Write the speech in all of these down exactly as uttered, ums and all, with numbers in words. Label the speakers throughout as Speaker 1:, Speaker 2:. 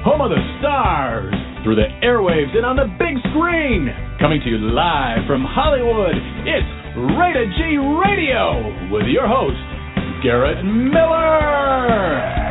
Speaker 1: home of the stars, through the airwaves and on the big screen. Coming to you live from Hollywood, it's Rated G Radio with your host, Garrett Miller.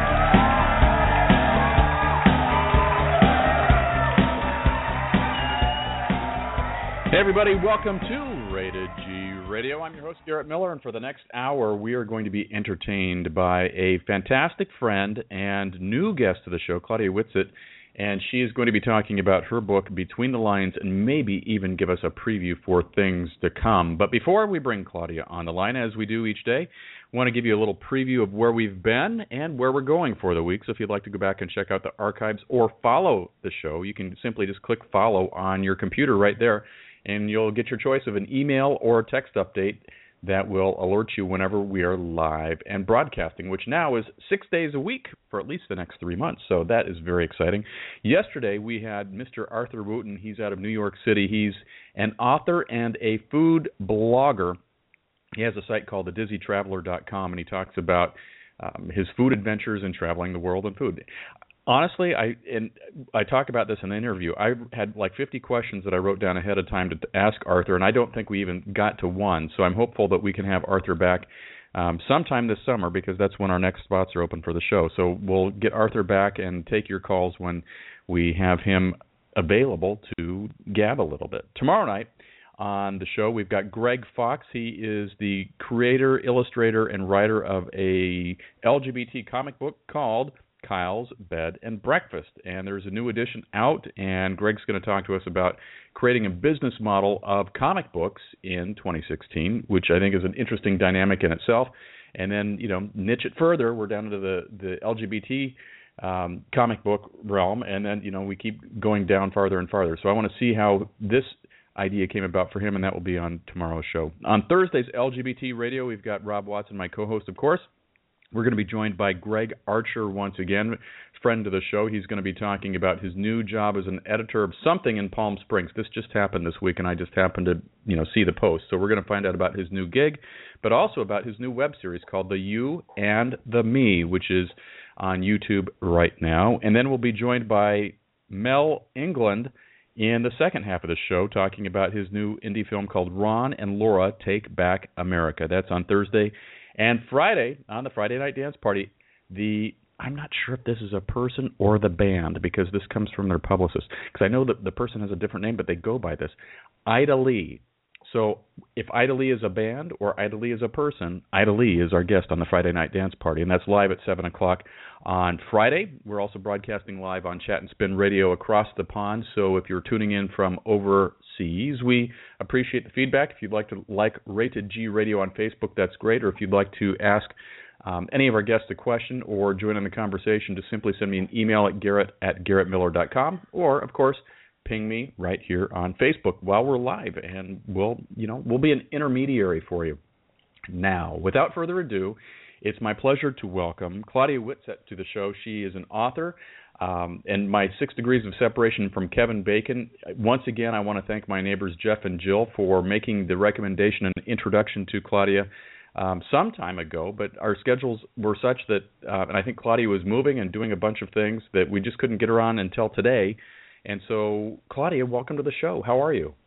Speaker 1: Hey everybody, welcome to Rated G Radio. I'm your host, Garrett Miller, and for the next hour, we are going to be entertained by a fantastic friend and new guest to the show, Claudia Whitsitt, and she is going to be talking about her book, Between the Lines, and maybe even give us a preview for things to come. But before we bring Claudia on the line, as we do each day, I want to give you a little preview of where we've been and where we're going for the week. So if you'd like to go back and check out the archives or follow the show, you can simply just click follow on your computer right there, and you'll get your choice of an email or a text update that will alert you whenever we are live and broadcasting, which now is six days a week for at least the next three months. So that is very exciting. Yesterday, we had Mister Arthur Wooten. He's out of New York City. He's an author and a food blogger. He has a site called the dizzy traveler dot com, and he talks about um, his food adventures and traveling the world in food. Honestly, I and I talk about this in the interview. I had like fifty questions that I wrote down ahead of time to ask Arthur, and I don't think we even got to one. So I'm hopeful that we can have Arthur back um, sometime this summer, because that's when our next spots are open for the show. So we'll get Arthur back and take your calls when we have him available to gab a little bit. Tomorrow night on the show, we've got Greg Fox. He is the creator, illustrator, and writer of a L G B T comic book called Kyle's Bed and Breakfast, and there's a new edition out, and Greg's going to talk to us about creating a business model of comic books in twenty sixteen, which I think is an interesting dynamic in itself. And then, you know, niche it further, we're down to the, the L G B T um, comic book realm, and then, you know, we keep going down farther and farther. So I want to see how this idea came about for him, and that will be on tomorrow's show. On Thursday's L G B T Radio, we've got Rob Watson, my co-host, of course. We're going to be joined by Greg Archer once again, friend of the show. He's going to be talking about his new job as an editor of something in Palm Springs. This just happened this week, and I just happened to, you know, see the post. So we're going to find out about his new gig, but also about his new web series called The You and the Me, which is on YouTube right now. And then we'll be joined by Mel England in the second half of the show, talking about his new indie film called Ron and Laura Take Back America. That's on Thursday. And Friday, on the Friday Night Dance Party, the I'm not sure if this is a person or the band, because this comes from their publicist, because I know that the person has a different name, but they go by this, Ida Lee. So if Ida Lee is a band or Ida Lee is a person, Ida Lee is our guest on the Friday Night Dance Party, and that's live at seven o'clock on Friday. We're also broadcasting live on Chat and Spin Radio across the pond, so if you're tuning in from overseas, we appreciate the feedback. If you'd like to like Rated G Radio on Facebook, that's great, or if you'd like to ask um, any of our guests a question or join in the conversation, just simply send me an email at garrett at garrett miller dot com, or, of course, ping me right here on Facebook while we're live, and we'll, you know, we'll be an intermediary for you. Now, without further ado, it's my pleasure to welcome Claudia Whitsitt to the show. She is an author, um, and my Six Degrees of Separation from Kevin Bacon. Once again, I want to thank my neighbors Jeff and Jill for making the recommendation and introduction to Claudia um, some time ago, but our schedules were such that, uh, and I think Claudia was moving and doing a bunch of things that we just couldn't get her on until today. And so, Claudia, welcome to the show. How are you?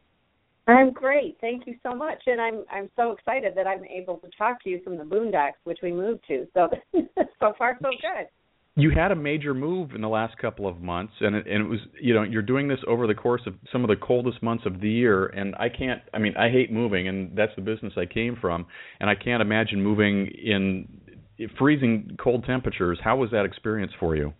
Speaker 2: I'm great. Thank you so much. And I'm I'm so excited that I'm able to talk to you from the Boondocks, which we moved to. So so far, so good.
Speaker 1: You had a major move in the last couple of months, and it, and it was, you know, you're doing this over the course of some of the coldest months of the year. And I can't, I mean, I hate moving, and that's the business I came from. And I can't imagine moving in freezing cold temperatures. How was that experience for you?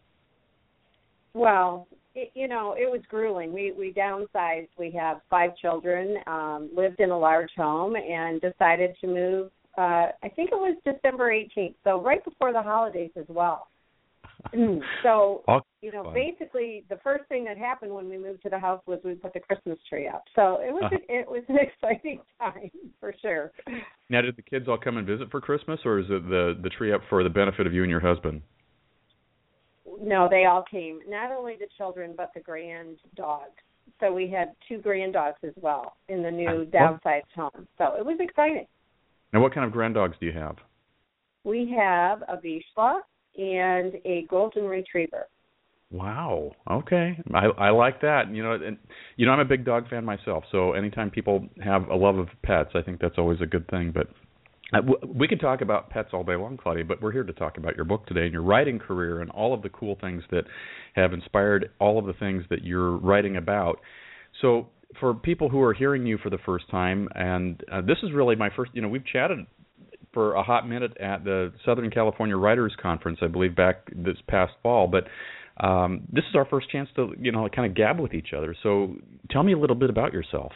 Speaker 2: Well, It, you know, it was grueling. We we downsized. We have five children, um, lived in a large home, and decided to move, uh, I think it was December eighteenth, so right before the holidays as well. So, you know, basically the first thing that happened when we moved to the house was we put the Christmas tree up. So it was uh-huh. a, it was an exciting time for sure.
Speaker 1: Now, did the kids all come and visit for Christmas, or is it the, the tree up for the benefit of you and your husband?
Speaker 2: No, they all came. Not only the children, but the grand dogs. So we had two grand dogs as well in the new downsized home. So it was exciting.
Speaker 1: Now, what kind of grand dogs do you have?
Speaker 2: We have a Vizsla and a golden retriever.
Speaker 1: Wow. Okay. I I like that. You know, and you know, I'm a big dog fan myself. So anytime people have a love of pets, I think that's always a good thing. But uh, w- we could talk about pets all day long, Claudia. But we're here to talk about your book today and your writing career and all of the cool things that have inspired all of the things that you're writing about. So for people who are hearing you for the first time, and uh, this is really my first. You know, we've chatted for a hot minute at the Southern California Writers Conference, I believe, back this past fall. But um, this is our first chance to, you know, kind of gab with each other. So tell me a little bit about yourself.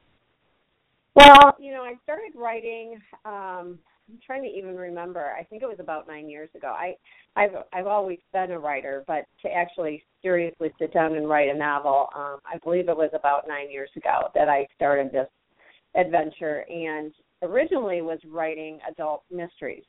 Speaker 2: Well, you know, I started writing. Um, I'm trying to even remember. I think it was about nine years ago. I, I've I've always been a writer, but to actually seriously sit down and write a novel, um, I believe it was about nine years ago that I started this adventure, and originally was writing adult mysteries.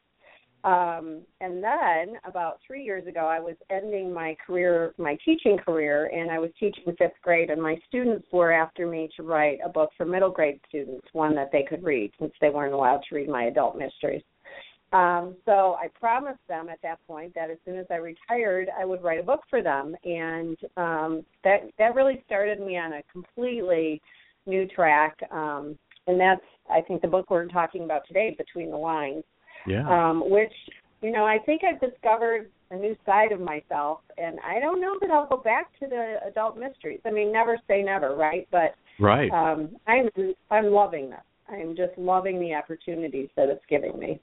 Speaker 2: Um, and then about three years ago, I was ending my career, my teaching career, and I was teaching fifth grade, and my students were after me to write a book for middle grade students, one that they could read, since they weren't allowed to read my adult mysteries. Um, so I promised them at that point that as soon as I retired, I would write a book for them, and um, that that really started me on a completely new track, um, and that's, I think, the book we're talking about today, Between the Lines.
Speaker 1: Yeah.
Speaker 2: Um, which, you know, I think I've discovered a new side of myself, and I don't know that I'll go back to the adult mysteries. I mean, never say never, right? But
Speaker 1: right.
Speaker 2: Um, I'm I'm loving this. I'm just loving the opportunities that it's giving me.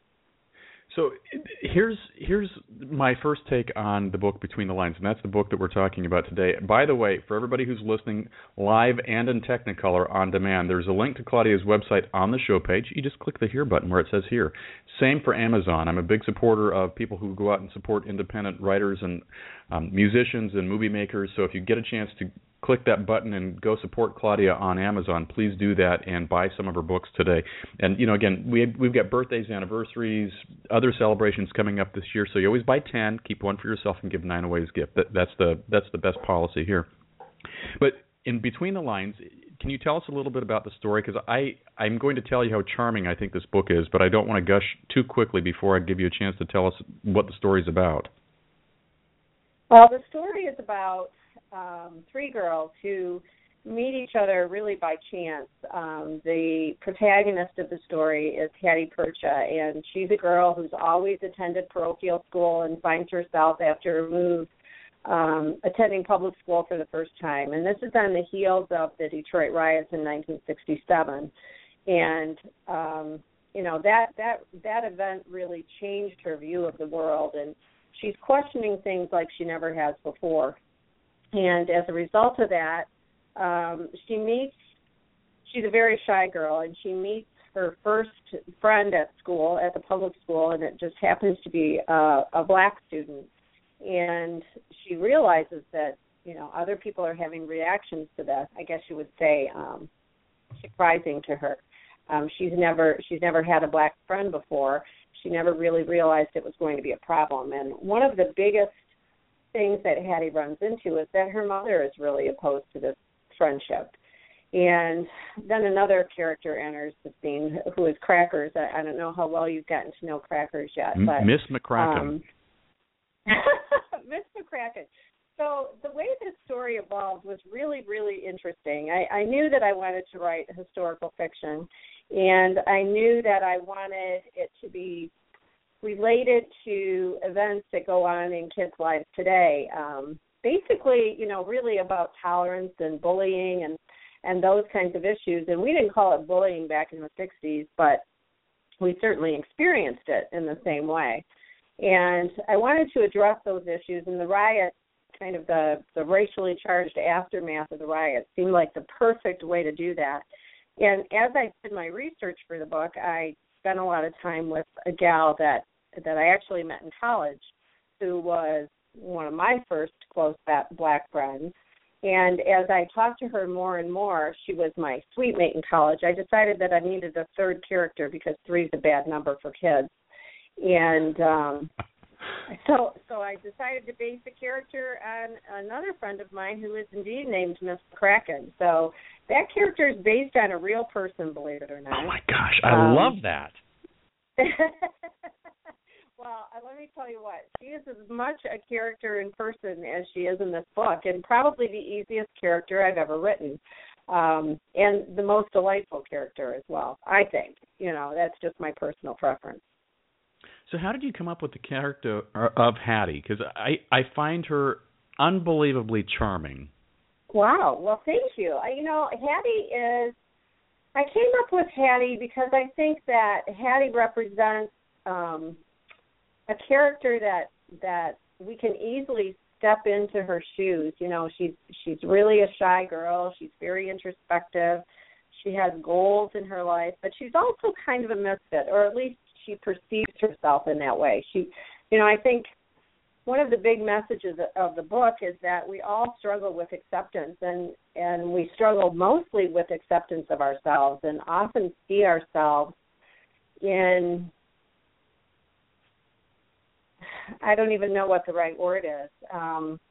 Speaker 1: So here's here's my first take on the book Between the Lines, and that's the book that we're talking about today. By the way, for everybody who's listening live and in Technicolor on demand, there's a link to Claudia's website on the show page. You just click the Here button where it says Here. Same for Amazon. I'm a big supporter of people who go out and support independent writers and um, musicians and movie makers. So if you get a chance to click that button and go support Claudia on Amazon, please do that and buy some of her books today. And, you know, again, we have, we've got birthdays, anniversaries, other celebrations coming up this year, so you always buy ten, keep one for yourself, and give nine away as a gift. That, that's the that's the best policy here. But in Between the Lines, can you tell us a little bit about the story? Because I, I'm going to tell you how charming I think this book is, but I don't want to gush too quickly before I give you a chance to tell us what the story's about.
Speaker 2: Well, the story is about um, three girls who meet each other really by chance. Um, the protagonist of the story is Hattie Percha, and she's a girl who's always attended parochial school and finds herself after a move um, attending public school for the first time. And this is on the heels of the Detroit riots in nineteen sixty-seven. And, um, you know, that, that, that event really changed her view of the world, and she's questioning things like she never has before. And as a result of that, um, she meets, she's a very shy girl, and she meets her first friend at school, at the public school, and it just happens to be a, a black student. And she realizes that, you know, other people are having reactions to this, I guess you would say, um, surprising to her. Um, she's never she's never had a black friend before. She never really realized it was going to be a problem. And one of the biggest things that Hattie runs into is that her mother is really opposed to this friendship. And then another character enters the scene who is Crackers. I, I don't know how well you've gotten to know Crackers yet. But,
Speaker 1: Miss McCracken.
Speaker 2: Um, Miss McCracken. So the way this story evolved was really, really interesting. I, I knew that I wanted to write historical fiction, and I knew that I wanted it to be related to events that go on in kids' lives today. Um, basically, you know, really about tolerance and bullying and, and those kinds of issues. And we didn't call it bullying back in the sixties, but we certainly experienced it in the same way. And I wanted to address those issues, and the riot, kind of the, the racially charged aftermath of the riot, seemed like the perfect way to do that. And as I did my research for the book, I spent a lot of time with a gal that, that I actually met in college, who was one of my first close black friends. And as I talked to her more and more, she was my suite mate in college. I decided that I needed a third character because three is a bad number for kids. And um, so so I decided to base the character on another friend of mine who is indeed named Miss Kraken. So that character is based on a real person, believe it or not.
Speaker 1: Oh, my gosh. I
Speaker 2: um,
Speaker 1: love that.
Speaker 2: Well, uh, let me tell you what, she is as much a character in person as she is in this book, and probably the easiest character I've ever written, um, and the most delightful character as well, I think. You know, that's just my personal preference.
Speaker 1: So how did you come up with the character of Hattie? Because I, I find her unbelievably charming.
Speaker 2: Wow. Well, thank you. I, you know, Hattie is, I came up with Hattie because I think that Hattie represents um, a character that that we can easily step into her shoes. You know, she's she's really a shy girl. She's very introspective. She has goals in her life, but she's also kind of a misfit, or at least she perceives herself in that way. She, you know, I think one of the big messages of the book is that we all struggle with acceptance, and, and we struggle mostly with acceptance of ourselves and often see ourselves in, I don't even know what the right word is, um,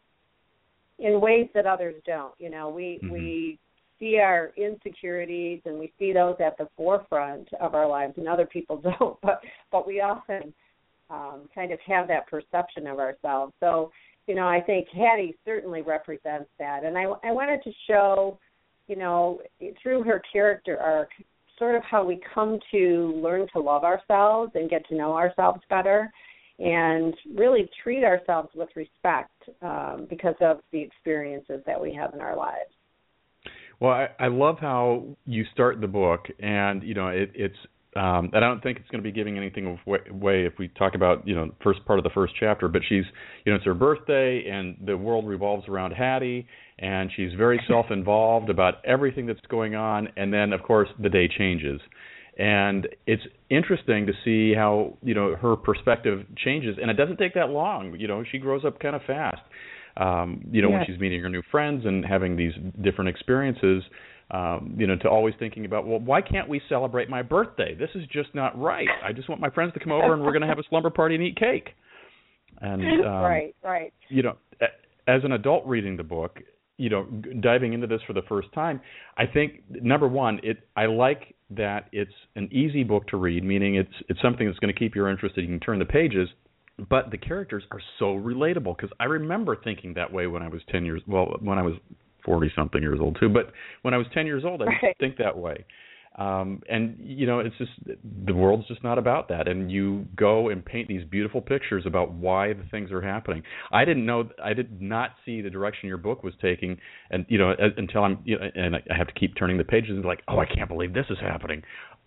Speaker 2: in ways that others don't. You know, we mm-hmm. we see our insecurities and we see those at the forefront of our lives, and other people don't, but, but we often Um, kind of have that perception of ourselves. So, you know, I think Hattie certainly represents that. And I, I wanted to show, you know, through her character arc, sort of how we come to learn to love ourselves and get to know ourselves better and really treat ourselves with respect um, because of the experiences that we have in our lives.
Speaker 1: Well, I, I love how you start the book, and, you know, it, it's, Um, and I don't think it's going to be giving anything away if we talk about, you know, the first part of the first chapter. But she's, you know, it's her birthday, and the world revolves around Hattie, and she's very self-involved about everything that's going on. And then, of course, the day changes. And it's interesting to see how, you know, her perspective changes. And it doesn't take that long. You know, she grows up kind of fast, um, you know, yes. when she's meeting her new friends and having these different experiences. Um, you know, to always thinking about, well, why can't we celebrate my birthday? This is just not right. I just want my friends to come over and we're going to have a slumber party and eat cake. And um,
Speaker 2: right, right.
Speaker 1: You know, as an adult reading the book, you know, diving into this for the first time, I think number one, it I like that it's an easy book to read, meaning it's it's something that's going to keep your interest. You can turn the pages, but the characters are so relatable, because I remember thinking that way when I was ten years. Well, when I was forty-something years old, too. But when I was ten years old, I didn't right. think that way. Um, and, you know, it's just, the world's just not about that. And you go and paint these beautiful pictures about why the things are happening. I didn't know, I did not see the direction your book was taking, and, you know, until I'm, you know, and I have to keep turning the pages and like, oh, I can't believe this is happening.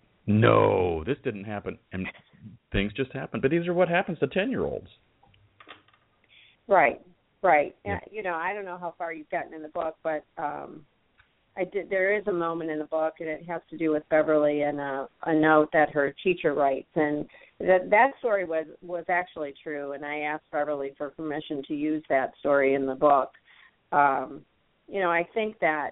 Speaker 1: No, this didn't happen. And things just happen. But these are what happens to ten-year-olds.
Speaker 2: Right. Right. Yeah. You know, I don't know how far you've gotten in the book, but um, I did. There is a moment in the book, and it has to do with Beverly and a, a note that her teacher writes, and that that story was was actually true. And I asked Beverly for permission to use that story in the book. Um, you know, I think that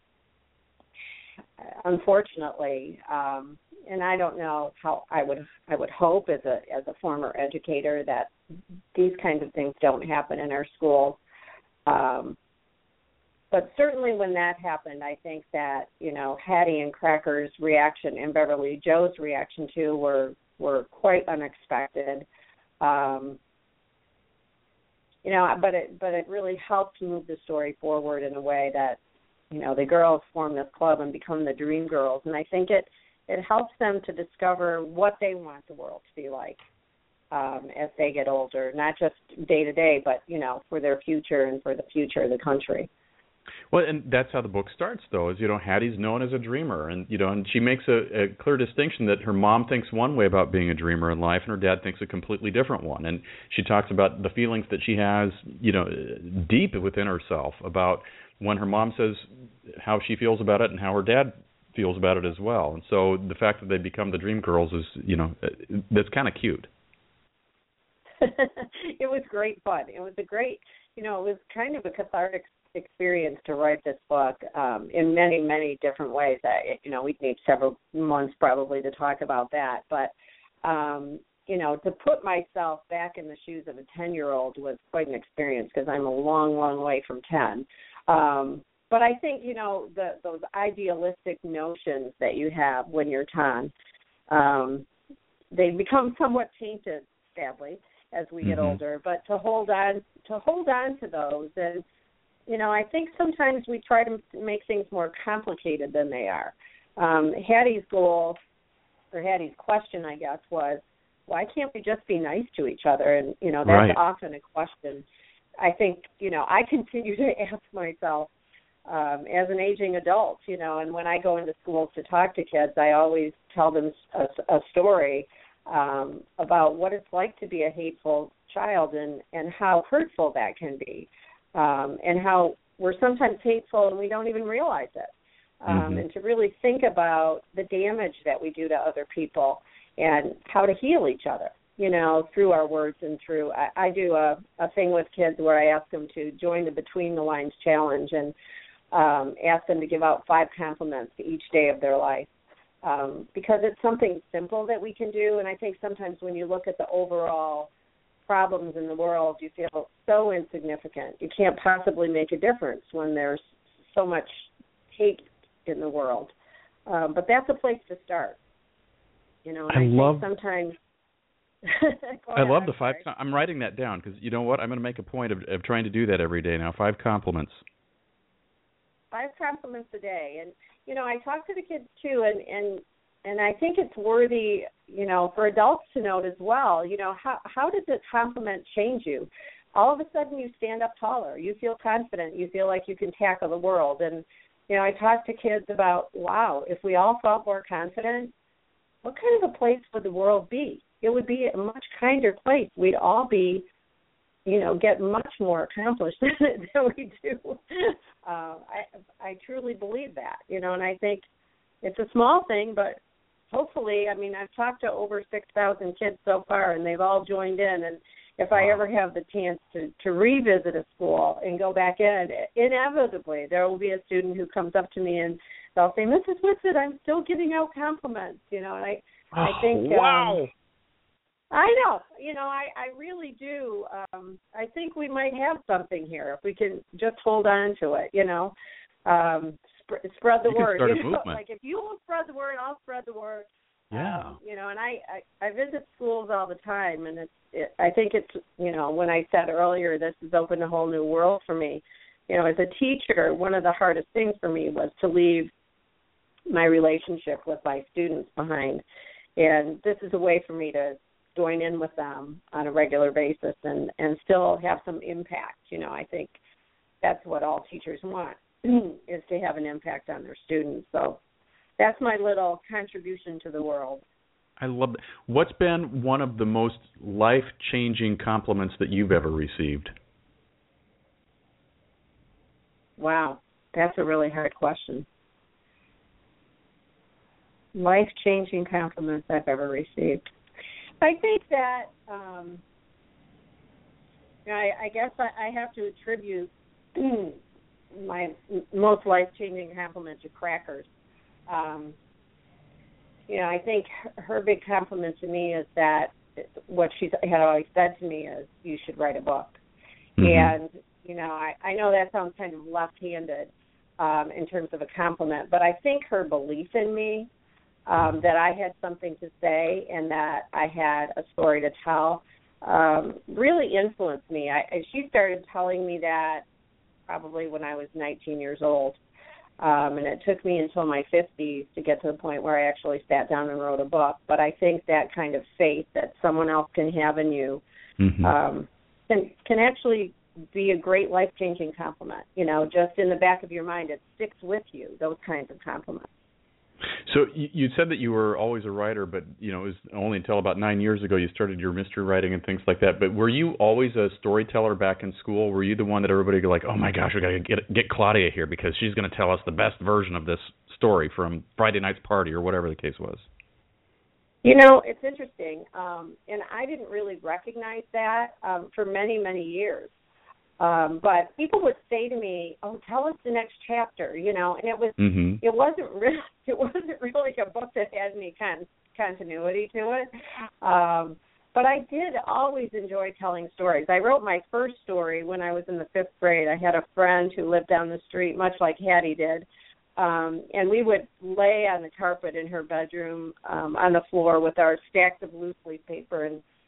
Speaker 2: unfortunately, um, and I don't know how I would I would hope as a as a former educator that these kinds of things don't happen in our schools. Um, but certainly when that happened, I think that, you know, Hattie and Cracker's reaction and Beverly Joe's reaction too were were quite unexpected. Um, you know, but it but it really helped move the story forward in a way that, you know, the girls form this club and become the Dream Girls, and I think it it helps them to discover what they want the world to be like um, as they get older, not just day to day, but, you know, for their future and for the future of the country.
Speaker 1: Well, and that's how the book starts, though, is, you know, Hattie's known as a dreamer, and, you know, and she makes a, a clear distinction that her mom thinks one way about being a dreamer in life, and her dad thinks a completely different one. And she talks about the feelings that she has, you know, deep within herself about when her mom says how she feels about it and how her dad feels about it as well. And so the fact that they become the Dream Girls is, you know, that's kind of cute.
Speaker 2: It was great fun. It was a great, you know, it was kind of a cathartic experience to write this book um, in many, many different ways. I, you know, we'd need several months probably to talk about that. But, um, you know, to put myself back in the shoes of a ten-year-old was quite an experience because I'm a long, long way from ten. Um, but I think, you know, the, those idealistic notions that you have when you're ten, um, they become somewhat tainted sadly, as we
Speaker 1: mm-hmm.
Speaker 2: get older, but to hold on to hold on to those. And, you know, I think sometimes we try to make things more complicated than they are. Um, Hattie's goal, or Hattie's question, I guess, was, why can't we just be nice to each other? And, you know, that's
Speaker 1: right.
Speaker 2: often a question. I think, you know, I continue to ask myself um, as an aging adult, you know, and when I go into schools to talk to kids, I always tell them a, a story um, about what it's like to be a hateful child and, and how hurtful that can be, um, and how we're sometimes hateful and we don't even realize it. Um,
Speaker 1: mm-hmm.
Speaker 2: And to really think about the damage that we do to other people and how to heal each other, you know, through our words and through, I, I do a, a thing with kids where I ask them to join the Between the Lines challenge and um, ask them to give out five compliments each day of their life, um, because it's something simple that we can do. And I think sometimes when you look at the overall problems in the world, you feel so insignificant. You can't possibly make a difference when there's so much hate in the world. Um, but that's a place to start. You know, and I, I love sometimes.
Speaker 1: I
Speaker 2: ahead,
Speaker 1: love the
Speaker 2: I'm
Speaker 1: five.
Speaker 2: sorry.
Speaker 1: I'm writing that down because you know what? I'm going to make a point of, of trying to do that every day now. Five compliments.
Speaker 2: Five compliments a day, and you know, I talk to the kids too, and and and I think it's worthy, you know, for adults to note as well. You know, how how does a compliment change you? All of a sudden, you stand up taller. You feel confident. You feel like you can tackle the world. And you know, I talk to kids about, wow, if we all felt more confident, what kind of a place would the world be? It would be a much kinder place. We'd all be, you know, get much more accomplished than we do. Uh, I I truly believe that, you know, and I think it's a small thing, but hopefully, I mean, I've talked to over six thousand kids so far, and they've all joined in. And if I ever have the chance to, to revisit a school and go back in, inevitably there will be a student who comes up to me and they'll say, Missus Whitsitt, I'm still giving out compliments, you know, and I,
Speaker 1: oh,
Speaker 2: I think,
Speaker 1: wow.
Speaker 2: Um, I know, you know, I, I really do. Um, I think we might have something here if we can just hold on to it, you know, um, sp- spread the
Speaker 1: you
Speaker 2: word.
Speaker 1: Can start
Speaker 2: you
Speaker 1: a
Speaker 2: know?
Speaker 1: movement.
Speaker 2: Like if you will spread the word, I'll spread the word.
Speaker 1: Yeah.
Speaker 2: Um, you know, and I, I, I visit schools all the time, and it's, it, I think it's, you know, when I said earlier, this has opened a whole new world for me. You know, as a teacher, one of the hardest things for me was to leave my relationship with my students behind. And this is a way for me to join in with them on a regular basis and, and still have some impact. You know, I think that's what all teachers want, is to have an impact on their students. So that's my little contribution to the world.
Speaker 1: I love that. What's been one of the most life-changing compliments that you've ever received?
Speaker 2: Wow, that's a really hard question. Life-changing compliments I've ever received. I think that, um, you know, I, I guess I, I have to attribute my most life-changing compliment to Crackers. Um, you know, I think her, her big compliment to me is that what she had always said to me is, you should write a book. Mm-hmm. And, you know, I, I know that sounds kind of left-handed um, in terms of a compliment, but I think her belief in me, um, that I had something to say and that I had a story to tell, um, really influenced me. I, she started telling me that probably when I was nineteen years old. Um, and it took me until my fifties to get to the point where I actually sat down and wrote a book. But I think that kind of faith that someone else can have in you mm-hmm. um, can can actually be a great life-changing compliment. You know, just in the back of your mind, it sticks with you, those kinds of compliments.
Speaker 1: So you, you said that you were always a writer, but, you know, it was only until about nine years ago you started your mystery writing and things like that. But were you always a storyteller back in school? Were you the one that everybody go like, oh, my gosh, we got to get get Claudia here because she's going to tell us the best version of this story from Friday Night's Party or whatever the case was?
Speaker 2: You know, it's interesting, um, and I didn't really recognize that um, for many, many years. Um, but people would say to me, "Oh, tell us the next chapter," you know, and it was mm-hmm. it wasn't really it wasn't really a book that had any con- continuity to it. Um, but I did always enjoy telling stories. I wrote my first story when I was in the fifth grade. I had a friend who lived down the street, much like Hattie did, um, and we would lay on the carpet in her bedroom um, on the floor with our stacks of loose leaf paper and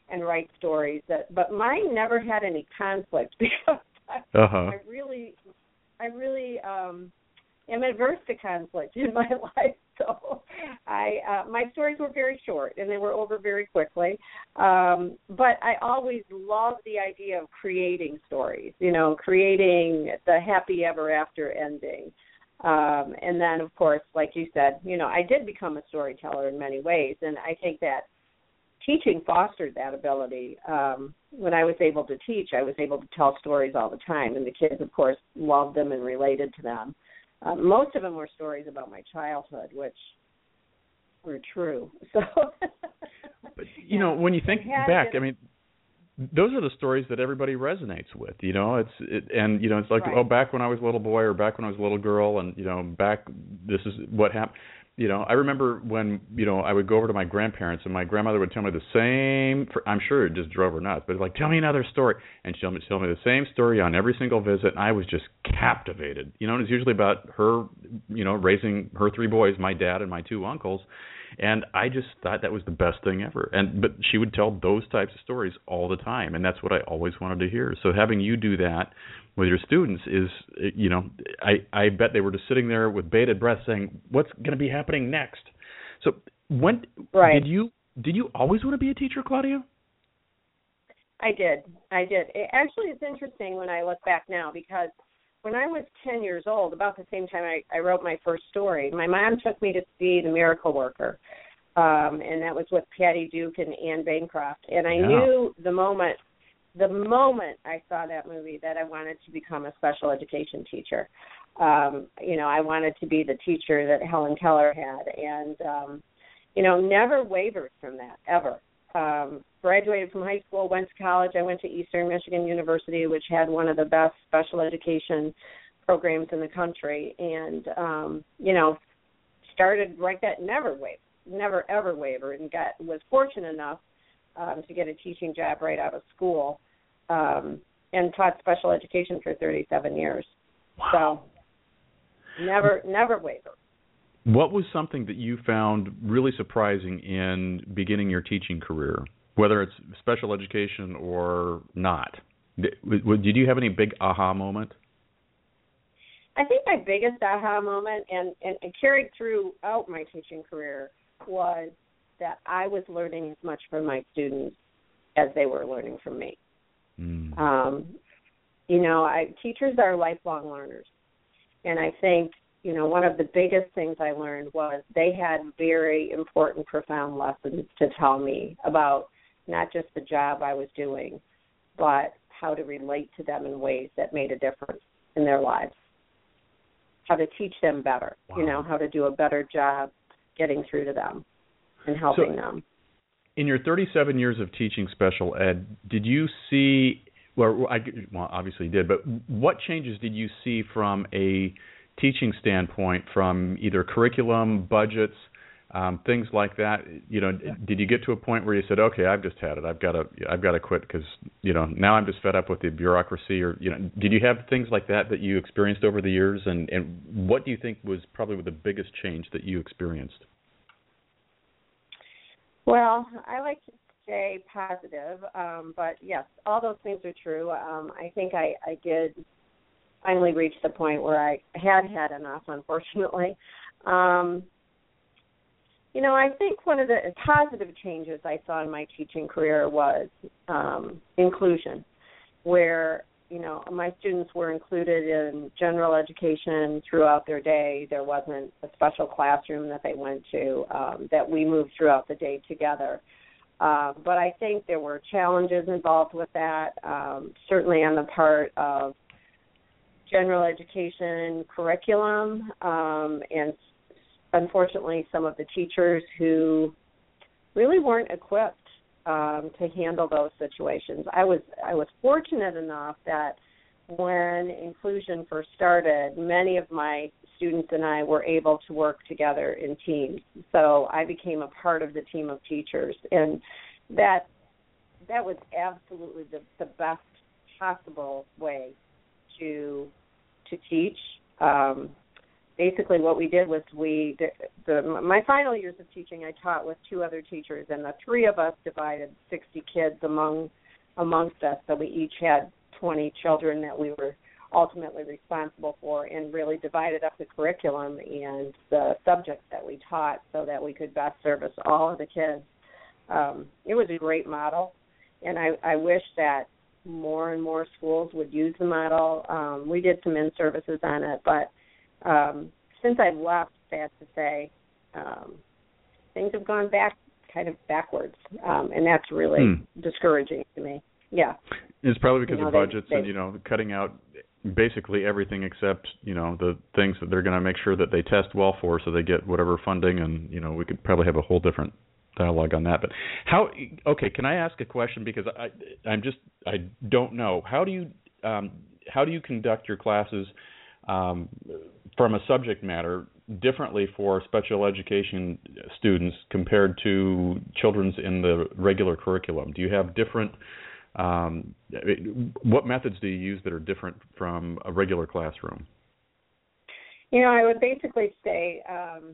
Speaker 2: and write stories. That, but mine never had any conflict because I,
Speaker 1: uh-huh.
Speaker 2: I really, I really um, am adverse to conflict in my life. So I, uh, my stories were very short and they were over very quickly. Um, but I always loved the idea of creating stories, you know, creating the happy ever after ending. Um, and then, of course, like you said, you know, I did become a storyteller in many ways. And I think that teaching fostered that ability. Um, when I was able to teach, I was able to tell stories all the time. And the kids, of course, loved them and related to them. Uh, most of them were stories about my childhood, which were true. So,
Speaker 1: but, you know, when you think back, I mean, those are the stories that everybody resonates with. You know, it's it, and you know, it's like, right. oh, back when I was a little boy, or back when I was a little girl, and you know, back this is what happened. You know, I remember when, you know, I would go over to my grandparents and my grandmother would tell me the same, I'm sure it just drove her nuts, but like, tell me another story. And she'll tell me the same story on every single visit. And I was just captivated. You know, and it's usually about her, you know, raising her three boys, my dad and my two uncles. And I just thought that was the best thing ever. And but she would tell those types of stories all the time. And that's what I always wanted to hear. So having you do that with your students is, you know, I, I bet they were just sitting there with bated breath saying, what's going to be happening next? So when right. did you did you always want to be a teacher, Claudia?
Speaker 2: I did. I did. It, actually, it's interesting when I look back now because when I was ten years old, about the same time I, I wrote my first story, my mom took me to see The Miracle Worker, um, and that was with Patty Duke and Anne Bancroft. And I yeah. knew the moment The moment I saw that movie that I wanted to become a special education teacher. Um, you know, I wanted to be the teacher that Helen Keller had and, um, you know, never wavered from that, ever. Um, graduated from high school, went to college. I went to Eastern Michigan University, which had one of the best special education programs in the country. And, um, you know, started right that, never wavered, never ever wavered, and got was fortunate enough Um, to get a teaching job right out of school, um, and taught special education for thirty-seven years.
Speaker 1: Wow.
Speaker 2: So never, never waver.
Speaker 1: What was something that you found really surprising in beginning your teaching career, whether it's special education or not? Did, did you have any big aha moment?
Speaker 2: I think my biggest aha moment, and, and it carried throughout my teaching career, was that I was learning as much from my students as they were learning from me. Mm. Um, you know, I, teachers are lifelong learners. And I think, you know, one of the biggest things I learned was they had very important, profound lessons to tell me about not just the job I was doing, but how to relate to them in ways that made a difference in their lives, how to teach them better, wow. you know, how to do a better job getting through to them and helping so, them.
Speaker 1: In your thirty-seven years of teaching special ed, did you see, well, I, well, obviously you did, but what changes did you see from a teaching standpoint, from either curriculum, budgets, um, things like that? You know, yeah. did you get to a point where you said, okay, I've just had it, I've got to, I've got to quit because, you know, now I'm just fed up with the bureaucracy? Or, you know, did you have things like that that you experienced over the years? And, and what do you think was probably the biggest change that you experienced?
Speaker 2: Well, I like to stay positive, um, but yes, all those things are true. Um, I think I, I did finally reach the point where I had had enough, unfortunately. Um, you know, I think one of the positive changes I saw in my teaching career was um, inclusion, where, you know, my students were included in general education throughout their day. There wasn't a special classroom that they went to, um, that we moved throughout the day together. Uh, but I think there were challenges involved with that, um, certainly on the part of general education curriculum, um, and unfortunately some of the teachers who really weren't equipped Um, to handle those situations. I was I was fortunate enough that when inclusion first started, many of my students and I were able to work together in teams. So I became a part of the team of teachers, and that that was absolutely the, the best possible way to to teach. Um, basically what we did was we, the, the, my final years of teaching, I taught with two other teachers, and the three of us divided sixty kids among amongst us, so we each had twenty children that we were ultimately responsible for, and really divided up the curriculum and the subjects that we taught so that we could best service all of the kids. Um, it was a great model, and I, I wish that more and more schools would use the model. Um, we did some in-services on it, but um, since I've left, sad to say, um, things have gone back kind of backwards, um, and that's really hmm. discouraging to me. Yeah.
Speaker 1: It's probably because
Speaker 2: you know,
Speaker 1: of budgets
Speaker 2: they, they,
Speaker 1: and, you know, cutting out basically everything except, you know, the things that they're going to make sure that they test well for so they get whatever funding, and, you know, we could probably have a whole different dialogue on that. But how, okay, can I ask a question, because I, I'm just, I don't know. How do you, um, how do you conduct your classes um, from a subject matter differently for special education students compared to children's in the regular curriculum? Do you have different, um, what methods do you use that are different from a regular classroom?
Speaker 2: You know, I would basically say, um,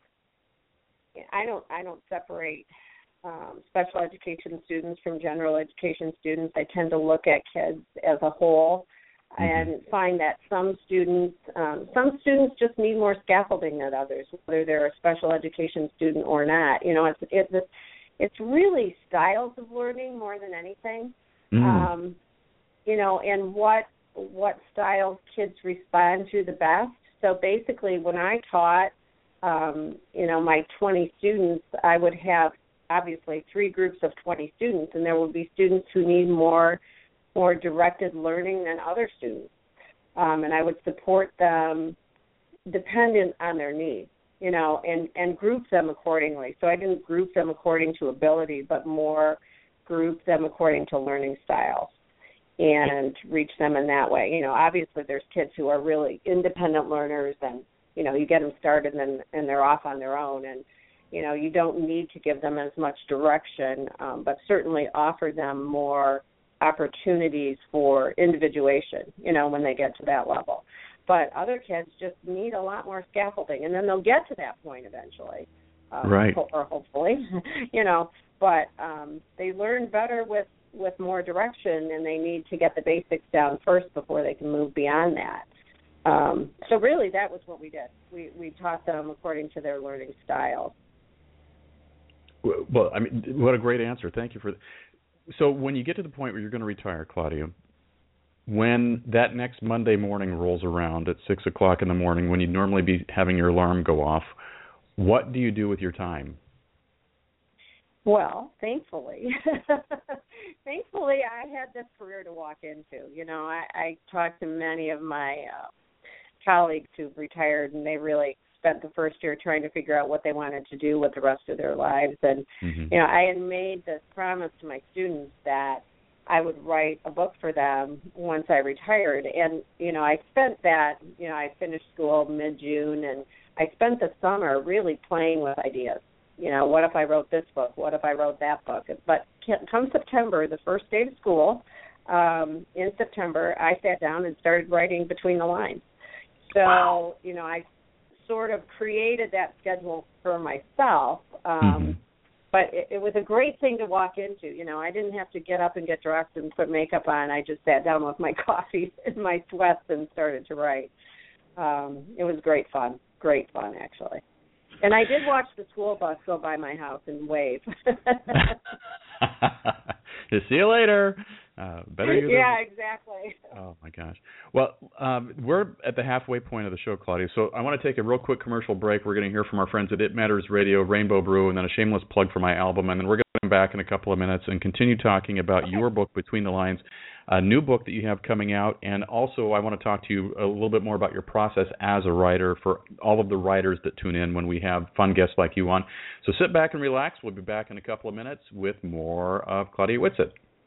Speaker 2: I don't I don't separate um, special education students from general education students. I tend to look at kids as a whole, mm-hmm. and find that some students um, some students just need more scaffolding than others, whether they're a special education student or not. You know, it's it's it's really styles of learning more than anything. Mm. Um, you know, and what what styles kids respond to the best. So basically, when I taught, Um, you know, my twenty students, I would have obviously three groups of twenty students, and there would be students who need more more directed learning than other students. Um, and I would support them dependent on their needs, you know, and, and group them accordingly. So I didn't group them according to ability, but more group them according to learning styles and reach them in that way. You know, obviously there's kids who are really independent learners, and you know, you get them started and, and they're off on their own, and, you know, you don't need to give them as much direction, um, but certainly offer them more opportunities for individuation, you know, when they get to that level. But other kids just need a lot more scaffolding, and then they'll get to that point eventually, um,
Speaker 1: right.
Speaker 2: ho- or hopefully, you know, but um, they learn better with, with more direction, and they need to get the basics down first before they can move beyond that. Um, so really, that was what we did. We we taught them according to their learning styles.
Speaker 1: Well, I mean, what a great answer. Thank you for that. So when you get to the point where you're going to retire, Claudia, when that next Monday morning rolls around at six o'clock in the morning, when you'd normally be having your alarm go off, what do you do with your time?
Speaker 2: Well, thankfully, thankfully, I had this career to walk into. You know, I, I talked to many of my uh, colleagues who've retired, and they really spent the first year trying to figure out what they wanted to do with the rest of their lives. And, mm-hmm. you know, I had made this promise to my students that I would write a book for them once I retired. And, you know, I spent that, you know, I finished school mid-June, and I spent the summer really playing with ideas. You know, what if I wrote this book? What if I wrote that book? But come September, the first day of school, um, in September, I sat down and started writing between the lines. So, wow. you know, I sort of created that schedule for myself, um, mm-hmm. but it, it was a great thing to walk into. You know, I didn't have to get up and get dressed and put makeup on. I just sat down with my coffee and my sweats and started to write. Um, it was great fun, great fun, actually. And I did watch the school bus go by my house and wave.
Speaker 1: See you later. Uh, better you
Speaker 2: yeah,
Speaker 1: than...
Speaker 2: exactly.
Speaker 1: Oh, my gosh. Well, um, we're at the halfway point of the show, Claudia, so I want to take a real quick commercial break. We're going to hear from our friends at It Matters Radio, Rainbow Brew, and then a shameless plug for my album, and then we're going to come back in a couple of minutes and continue talking about okay. your book, Between the Lines, a new book that you have coming out, and also I want to talk to you a little bit more about your process as a writer for all of the writers that tune in when we have fun guests like you on. So sit back and relax. We'll be back in a couple of minutes with more of Claudia Whitsett.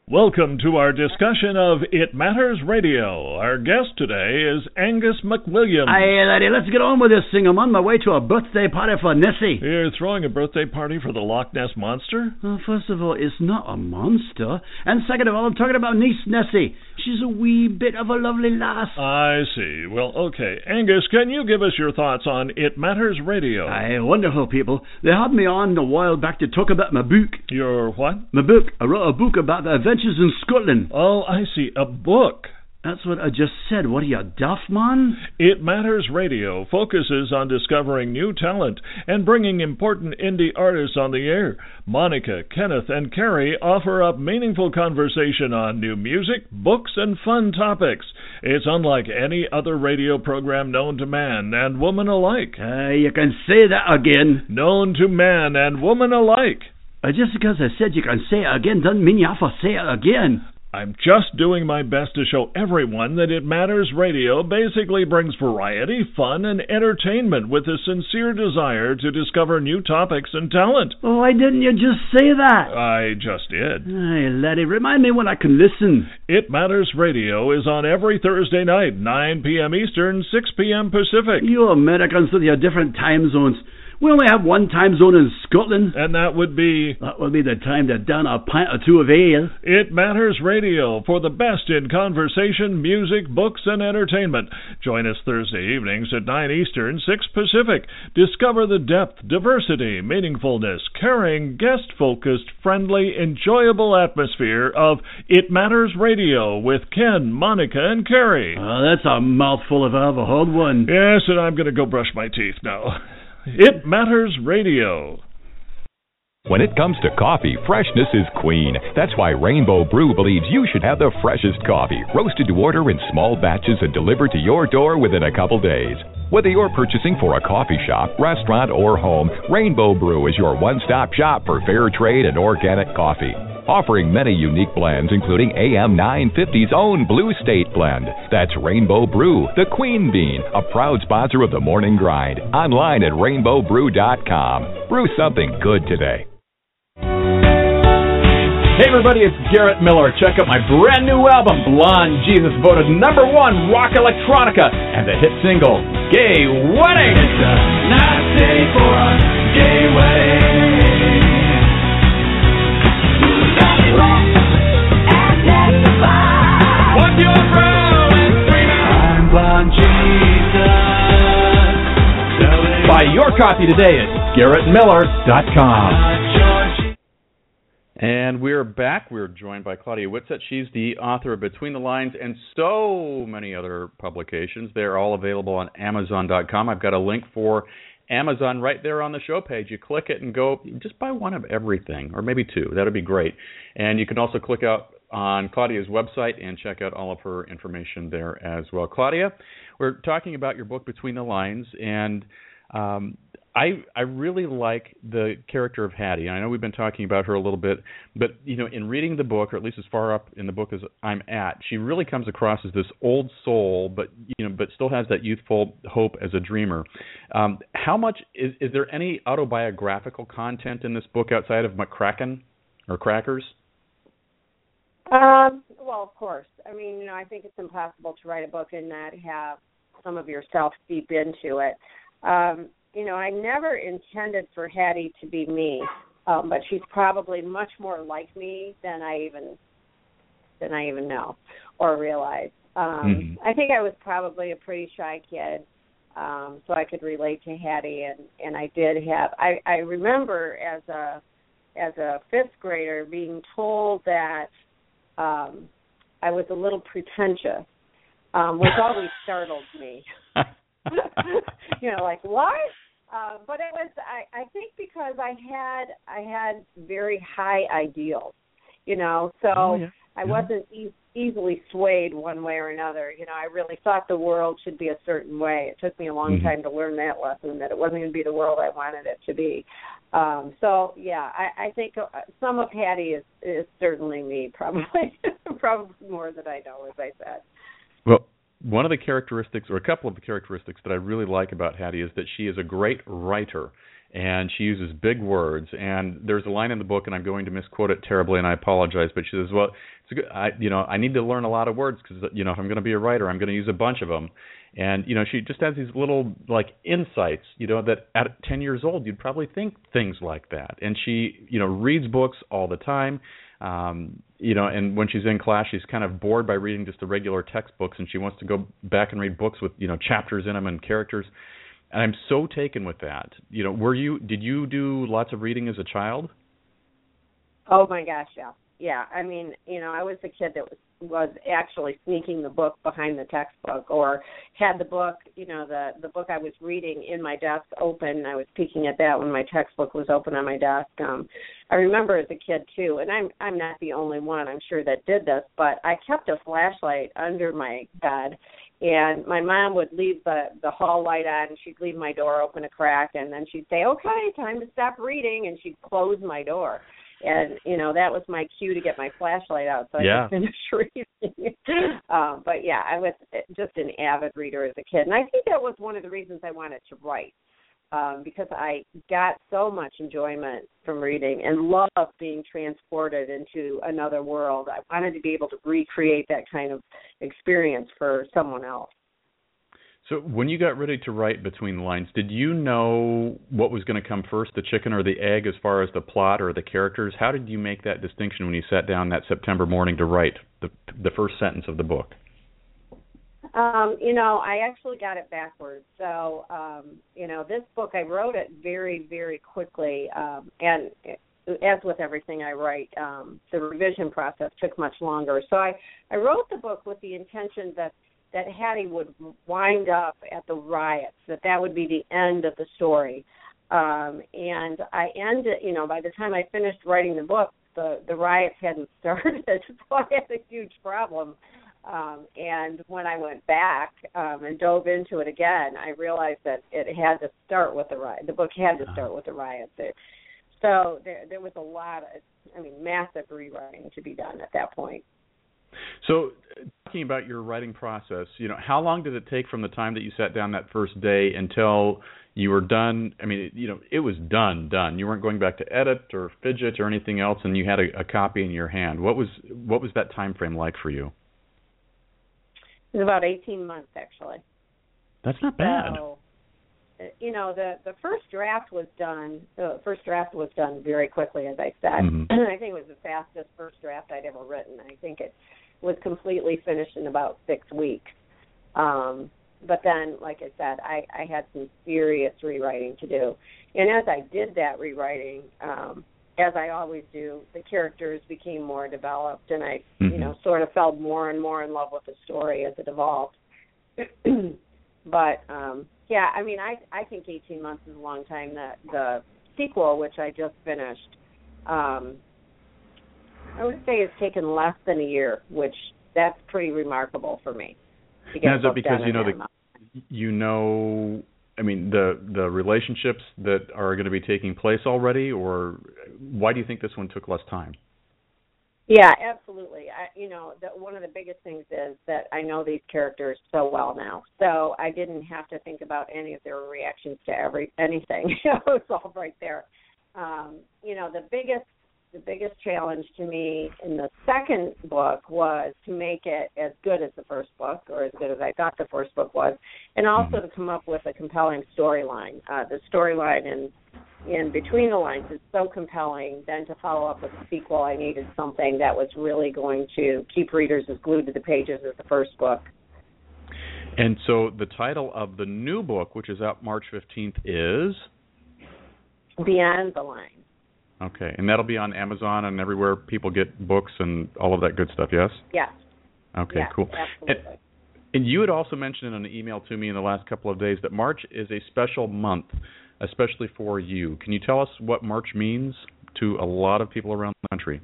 Speaker 3: Welcome to our discussion of It Matters Radio. Our guest today is Angus McWilliams.
Speaker 4: Aye, laddie, let's get on with this thing. I'm on my way to a birthday party for Nessie.
Speaker 3: You're throwing a birthday party for the Loch Ness Monster?
Speaker 4: Well, first of all, it's not a monster. And second of all, I'm talking about niece Nessie. She's a wee bit of a lovely lass.
Speaker 3: I see. Well, okay. Angus, can you give us your thoughts on It Matters Radio?
Speaker 4: Aye, wonderful people. They had me on a while back to talk about my book.
Speaker 3: Your what?
Speaker 4: My book. I wrote a book about the adventures in Scotland.
Speaker 3: Oh, I see. A book.
Speaker 4: That's what I just said. What are you, deaf, man?
Speaker 3: It Matters Radio focuses on discovering new talent and bringing important indie artists on the air. Monica, Kenneth, and Carrie offer up meaningful conversation on new music, books, and fun topics. It's unlike any other radio program known to man and woman alike.
Speaker 4: Uh, you can say that again.
Speaker 3: Known to man and woman alike.
Speaker 4: Uh, just because I said you can say it again doesn't mean you have to say it again.
Speaker 3: I'm just doing my best to show everyone that It Matters Radio basically brings variety, fun, and entertainment with a sincere desire to discover new topics and talent.
Speaker 4: Oh, why didn't you just say that?
Speaker 3: I just did.
Speaker 4: Hey, laddie, remind me when I can listen.
Speaker 3: It Matters Radio is on every Thursday night, nine p.m. Eastern, six p.m. Pacific.
Speaker 4: You Americans with your different time zones. We only have one time zone in Scotland.
Speaker 3: And that would be...
Speaker 4: That would be the time to down a pint or two of ale.
Speaker 3: It Matters Radio for the best in conversation, music, books, and entertainment. Join us Thursday evenings at nine Eastern, six Pacific. Discover the depth, diversity, meaningfulness, caring, guest-focused, friendly, enjoyable atmosphere of It Matters Radio with Ken, Monica, and Carrie.
Speaker 4: Oh, that's a mouthful if I ever heard one.
Speaker 3: Yes, and I'm going to go brush my teeth now. It Matters Radio.
Speaker 5: When it comes to coffee, freshness is queen. That's why Rainbow Brew believes you should have the freshest coffee, roasted to order in small batches and delivered to your door within a couple days. Whether you're purchasing for a coffee shop, restaurant, or home, Rainbow Brew is your one-stop shop for fair trade and organic coffee. Offering many unique blends, including A M nine fifty's own Blue State blend. That's Rainbow Brew, the Queen Bean, a proud sponsor of the Morning Grind. Online at rainbow brew dot com. Brew something good today.
Speaker 1: Hey everybody, it's Garrett Miller. Check out my brand new album, Blonde Jesus, voted number one rock electronica, and the hit single, Gay Wedding.
Speaker 6: It's a nice day for a gay wedding.
Speaker 1: What's your problem?
Speaker 6: I'm Blonde Jesus.
Speaker 1: Buy your copy today at garrett miller dot com. And we're back. We're joined by Claudia Whitsett. She's the author of Between the Lines and so many other publications. They're all available on amazon dot com. I've got a link for Amazon right there on the show page. You click it and go, just buy one of everything, or maybe two. That would be great. And you can also click out on Claudia's website and check out all of her information there as well. Claudia, we're talking about your book Between the Lines, and um, I I really like the character of Hattie. I know we've been talking about her a little bit, but you know, in reading the book, or at least as far up in the book as I'm at, she really comes across as this old soul, but you know, but still has that youthful hope as a dreamer. Um, how much is is there any autobiographical content in this book outside of McCracken or Crackers?
Speaker 2: Um, well, of course. I mean, you know, I think it's impossible to write a book and not have some of yourself seep into it. Um, you know, I never intended for Hattie to be me, um, but she's probably much more like me than I even than I even know or realize. Um, mm-hmm. I think I was probably a pretty shy kid, um, so I could relate to Hattie, and, and I did have. I, I remember as a as a fifth grader being told that. Um, I was a little pretentious, um, which always startled me. You know, like what? Uh, but it was, I, I think, because I had I had very high ideals. You know, so oh, yeah. I yeah. wasn't e- easily swayed one way or another. You know, I really thought the world should be a certain way. It took me a long mm-hmm. time to learn that lesson, that it wasn't going to be the world I wanted it to be. Um, so, yeah, I, I think some of Hattie is, is certainly me, probably, probably more than I know, as I said.
Speaker 1: Well, one of the characteristics, or a couple of the characteristics that I really like about Hattie is that she is a great writer. and she uses big words. And there's a line in the book, and I'm going to misquote it terribly, and I apologize, but she says, well, it's a good, I, you know, I need to learn a lot of words because, you know, if I'm going to be a writer, I'm going to use a bunch of them. And, you know, she just has these little, like, insights, you know, that at ten years old, you'd probably think things like that. And she, you know, reads books all the time. Um, you know, and when she's in class, she's kind of bored by reading just the regular textbooks, and she wants to go back and read books with, you know, chapters in them and characters. And I'm so taken with that. You know, were you, did you do lots of reading as a child?
Speaker 2: Oh my gosh, yeah. Yeah, I mean, you know, I was the kid that was, was actually sneaking the book behind the textbook, or had the book, you know, the, the book I was reading in my desk open. I was peeking at that when my textbook was open on my desk. Um, I remember as a kid, too, and I'm I'm not the only one, I'm sure, that did this, but I kept a flashlight under my bed, and my mom would leave the, the hall light on, and she'd leave my door open a crack, and then she'd say, okay, time to stop reading, and she'd close my door. And, you know, that was my cue to get my flashlight out so I
Speaker 1: yeah.
Speaker 2: could finish reading. um, but, yeah, I was just an avid reader as a kid. And I think that was one of the reasons I wanted to write, um, because I got so much enjoyment from reading and loved being transported into another world. I wanted to be able to recreate that kind of experience for someone else.
Speaker 1: So when you got ready to write between the lines, did you know what was going to come first, the chicken or the egg, as far as the plot or the characters? How did you make that distinction when you sat down that September morning to write the the first sentence of the book?
Speaker 2: Um, you know, I actually got it backwards. So, um, you know, this book, I wrote it very, very quickly. Um, and as with everything I write, um, the revision process took much longer. So I, I wrote the book with the intention that that Hattie would wind up at the riots, that that would be the end of the story. Um, and I ended, you know, by the time I finished writing the book, the, the riots hadn't started, so I had a huge problem. Um, and when I went back um, and dove into it again, I realized that it had to start with the riot. The book had to start with the riots. It, so there, there was a lot of, I mean, massive rewriting to be done at that point.
Speaker 1: So, talking about your writing process, you know, how long did it take from the time that you sat down that first day until you were done? I mean, you know, it was done, done. You weren't going back to edit or fidget or anything else, and you had a, a copy in your hand. What was what was that time frame like for you?
Speaker 2: It was about eighteen months, actually.
Speaker 1: That's not bad.
Speaker 2: So, you know, the, the first draft was done. The first draft was done very quickly, as I said.
Speaker 1: Mm-hmm.
Speaker 2: I think it was the fastest first draft I'd ever written. I think it was completely finished in about six weeks. Um, but then, like I said, I, I had some serious rewriting to do. And as I did that rewriting, um, as I always do, the characters became more developed, and I, mm-hmm. you know, sort of fell more and more in love with the story as it evolved. But, um, yeah, I mean, I, I think eighteen months is a long time. The, the sequel, which I just finished, um, I would say it's taken less than a year, which that's pretty remarkable for me. To get
Speaker 1: now, is it because you know the, you know, I mean, the the relationships that are going to be taking place already, or why do you think this one took less time?
Speaker 2: Yeah, absolutely. I, you know, the, one of the biggest things is that I know these characters so well now, so I didn't have to think about any of their reactions to every anything. It was all right there. Um, you know, the biggest the biggest challenge to me in the second book was to make it as good as the first book, or as good as I thought the first book was, and also to come up with a compelling storyline. Uh, the storyline in in Between the Lines is so compelling. Then to follow up with a sequel, I needed something that was really going to keep readers as glued to the pages as the first book.
Speaker 1: And so the title of the new book, which is out March fifteenth, is?
Speaker 2: Beyond the Line.
Speaker 1: Okay, and that'll be on Amazon and everywhere people get books and all of that good stuff, yes?
Speaker 2: Yes.
Speaker 1: Okay,
Speaker 2: yes,
Speaker 1: cool.
Speaker 2: Absolutely.
Speaker 1: And, and you had also mentioned in an email to me in the last couple of days that March is a special month, especially for you. Can you tell us what March means to a lot of people around the country?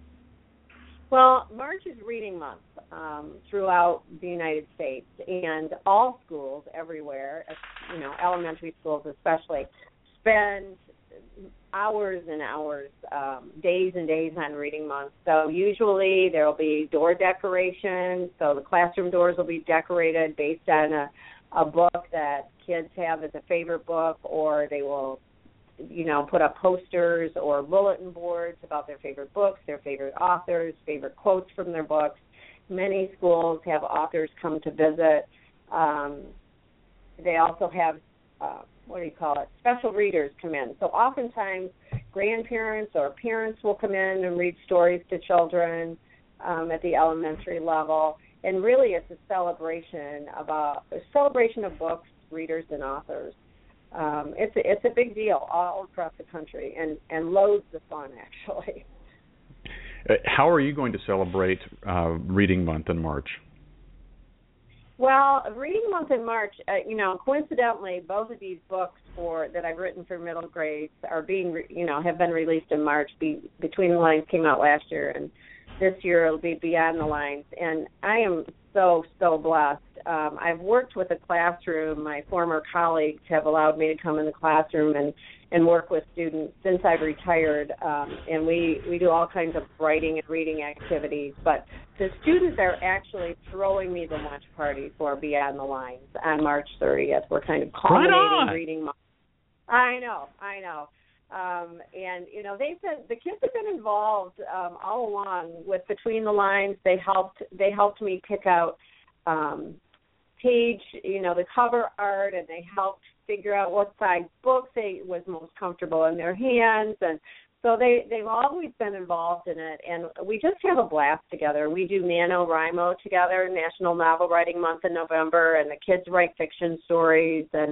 Speaker 2: Well, March is Reading Month um, throughout the United States, and all schools everywhere, you know, elementary schools especially, spend hours and hours, um, days and days on Reading Month. So usually there will be door decorations, so the classroom doors will be decorated based on a, a book that kids have as a favorite book, or they will you know, put up posters or bulletin boards about their favorite books, their favorite authors, favorite quotes from their books. Many schools have authors come to visit. Um, they also have, uh, what do you call it, special readers come in. So oftentimes grandparents or parents will come in and read stories to children um, at the elementary level. And really it's a celebration about a celebration of books, readers, and authors. Um, it's a, it's a big deal all across the country, and, and loads of fun, actually.
Speaker 1: How are you going to celebrate uh, Reading Month in March?
Speaker 2: Well, Reading Month in March, uh, you know, coincidentally, both of these books for that I've written for middle grades are being, re, you know, have been released in March. Be, Between the Lines came out last year, and this year it'll be Beyond the Lines. And I am so, so blessed. Um, I've worked with a classroom. My former colleagues have allowed me to come in the classroom and, and work with students since I've retired. Um, and we, we do all kinds of writing and reading activities. But the students are actually throwing me the lunch party for Beyond the Lines on March thirtieth. We're kind of culminating
Speaker 1: right
Speaker 2: reading month. I know, I know. Um, and, you know, they've been, the kids have been involved um, all along with Between the Lines. They helped, they helped me pick out um, page, you know, the cover art, and they helped figure out what size book they was most comfortable in their hands. And so they, they've always been involved in it. And we just have a blast together. We do NaNoWriMo together, National Novel Writing Month in November, and the kids write fiction stories. And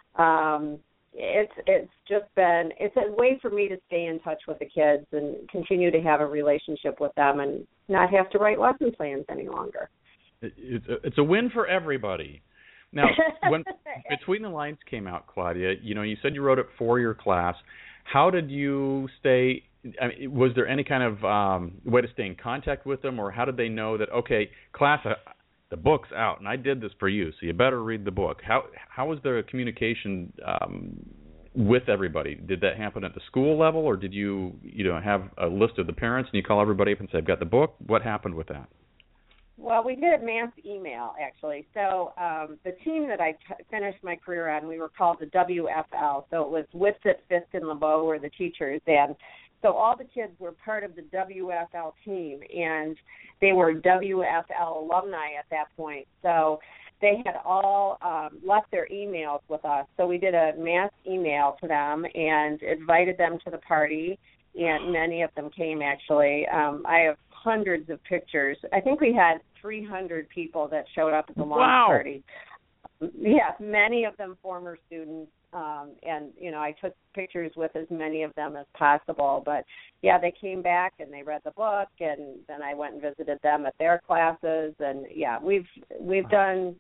Speaker 2: um It's it's just been, it's a way for me to stay in touch with the kids and continue to have a relationship with them and not have to write lesson plans any longer.
Speaker 1: It's a, it's a win for everybody. Now, when Between the Lines came out, Claudia, you know, you said you wrote it for your class. How did you stay, I mean, was there any kind of um, way to stay in contact with them, or how did they know that, okay, class, uh, the book's out, and I did this for you, so you better read the book? How how was the communication um, with everybody? Did that happen at the school level, or did you you know have a list of the parents and you call everybody up and say, I've got the book? What happened with that?
Speaker 2: Well, we did a mass email, actually. So um, the team that I t- finished my career on, we were called the W F L. So it was Whitsett, Fisk, and LeBeau were the teachers. And so all the kids were part of the W F L team, and they were W F L alumni at that point. So they had all um, left their emails with us. So we did a mass email to them and invited them to the party, and many of them came, actually. Um, I have hundreds of pictures. I think we had three hundred people that showed up at the launch
Speaker 1: wow.
Speaker 2: party. Yeah, many of them former students. Um, and, you know, I took pictures with as many of them as possible. But, yeah, they came back and they read the book, and then I went and visited them at their classes. And, yeah, we've we've done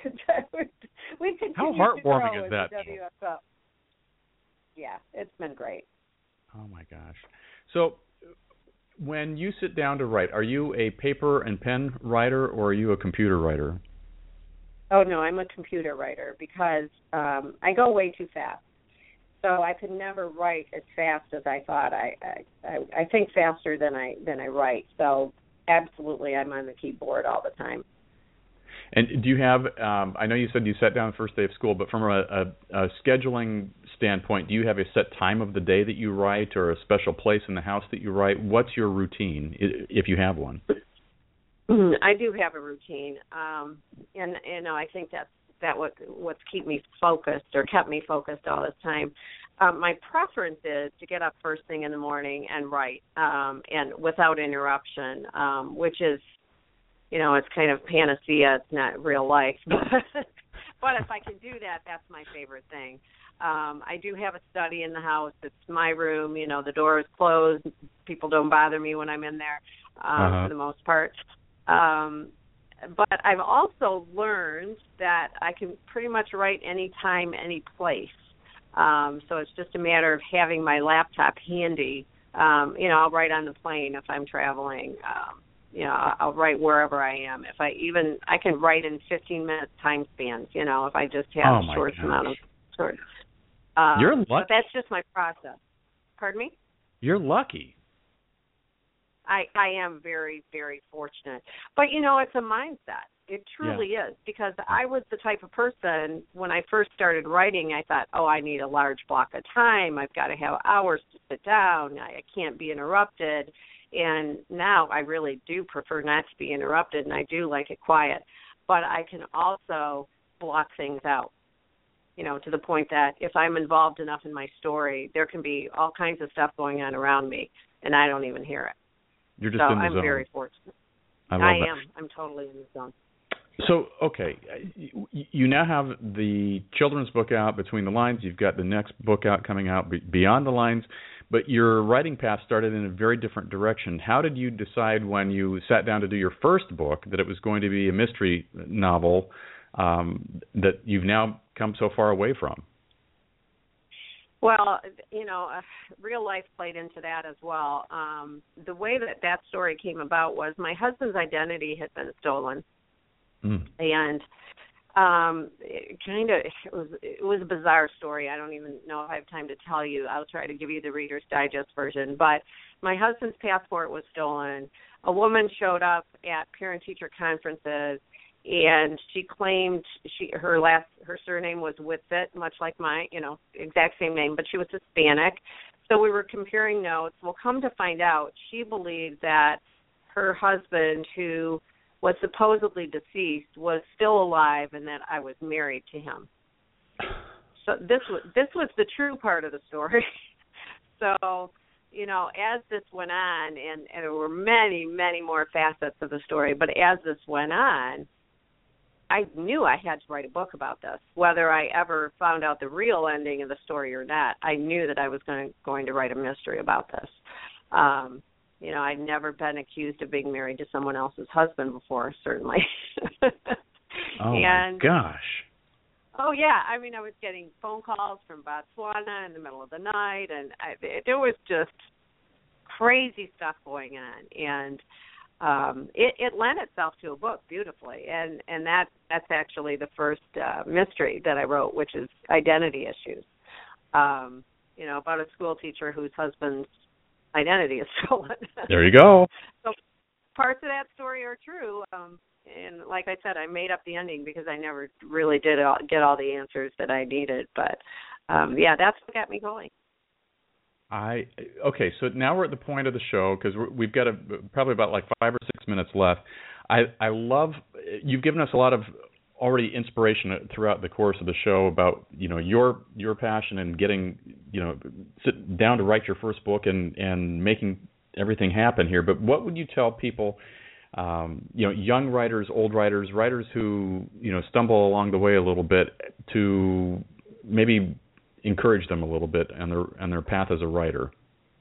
Speaker 2: – we've continued
Speaker 1: How heartwarming
Speaker 2: to
Speaker 1: is
Speaker 2: grow
Speaker 1: that?
Speaker 2: as the W F L. Yeah, it's been great.
Speaker 1: Oh, my gosh. So when you sit down to write, are you a paper and pen writer, or are you a computer writer?
Speaker 2: Oh, no, I'm a computer writer because um, I go way too fast. So I could never write as fast as I thought. I, I I think faster than I than I write. So absolutely, I'm on the keyboard all the time.
Speaker 1: And do you have, um, I know you said you sat down the first day of school, but from a, a, a scheduling standpoint, do you have a set time of the day that you write, or a special place in the house that you write? What's your routine, if you have one?
Speaker 2: I do have a routine, um, and you know I think that's that what what's keep me focused or kept me focused all this time. Um, my preference is to get up first thing in the morning and write, um, and without interruption, um, which is, you know, it's kind of panacea. It's not real life, but if I can do that, that's my favorite thing. Um, I do have a study in the house. It's my room. You know, the door is closed. People don't bother me when I'm in there, um, uh-huh. for the most part. Um, but I've also learned that I can pretty much write any time, any place. Um, so it's just a matter of having my laptop handy. Um, you know, I'll write on the plane if I'm traveling. Um, you know, I'll write wherever I am. If I even, I can write in fifteen minute time spans, you know, if I just have
Speaker 1: oh
Speaker 2: a short
Speaker 1: gosh.
Speaker 2: amount of short. Um,
Speaker 1: You're lucky.
Speaker 2: But that's just my process. Pardon me?
Speaker 1: You're lucky.
Speaker 2: I, I am very, very fortunate. But, you know, it's a mindset. It truly yeah. is, because I was the type of person, when I first started writing, I thought, oh, I need a large block of time. I've got to have hours to sit down. I can't be interrupted. And now I really do prefer not to be interrupted, and I do like it quiet. But I can also block things out, you know, to the point that if I'm involved enough in my story, there can be all kinds of stuff going on around me, and I don't even hear it.
Speaker 1: You're just
Speaker 2: so
Speaker 1: in the
Speaker 2: I'm
Speaker 1: zone.
Speaker 2: very fortunate.
Speaker 1: I, love
Speaker 2: I
Speaker 1: that.
Speaker 2: am. I'm totally in the zone.
Speaker 1: So, okay, you now have the children's book out, Between the Lines. You've got the next book out coming out, Beyond the Lines. But your writing path started in a very different direction. How did you decide when you sat down to do your first book that it was going to be a mystery novel um, that you've now come so far away from?
Speaker 2: Well, you know, uh, real life played into that as well. Um, the way that that story came about was my husband's identity had been stolen. Mm. And um, it kind of it was it was a bizarre story. I don't even know if I have time to tell you. I'll try to give you the Reader's Digest version. But my husband's passport was stolen. A woman showed up at parent-teacher conferences, and she claimed she her last her surname was Whitfit, much like mine, you know, exact same name, but she was Hispanic. So we were comparing notes. Well, come to find out, she believed that her husband, who was supposedly deceased, was still alive, and that I was married to him. So this was this was the true part of the story. So, you know, as this went on, and, and there were many, many more facets of the story, but as this went on, I knew I had to write a book about this. Whether I ever found out the real ending of the story or not, I knew that I was going to, going to write a mystery about this. Um, you know, I'd never been accused of being married to someone else's husband before, certainly.
Speaker 1: Oh,
Speaker 2: and,
Speaker 1: my gosh.
Speaker 2: Oh, yeah. I mean, I was getting phone calls from Botswana in the middle of the night, and I, it, there was just crazy stuff going on. And um, it, it lent itself to a book beautifully, and, and that that's actually the first uh, mystery that I wrote, which is identity issues, um, you know, about a school teacher whose husband's identity is stolen.
Speaker 1: There you go.
Speaker 2: So parts of that story are true, um, and like I said, I made up the ending because I never really did all, get all the answers that I needed. But um, yeah, that's what got me going.
Speaker 1: I okay. So now we're at the point of the show because we've got a, probably about like five or six minutes left. I I love you've given us a lot of already inspiration throughout the course of the show about, you know, your your passion and getting, you know, sit down to write your first book and, and making everything happen here. But what would you tell people, um, you know, young writers, old writers, writers who, you know, stumble along the way a little bit to maybe encourage them a little bit on their on their path as a writer?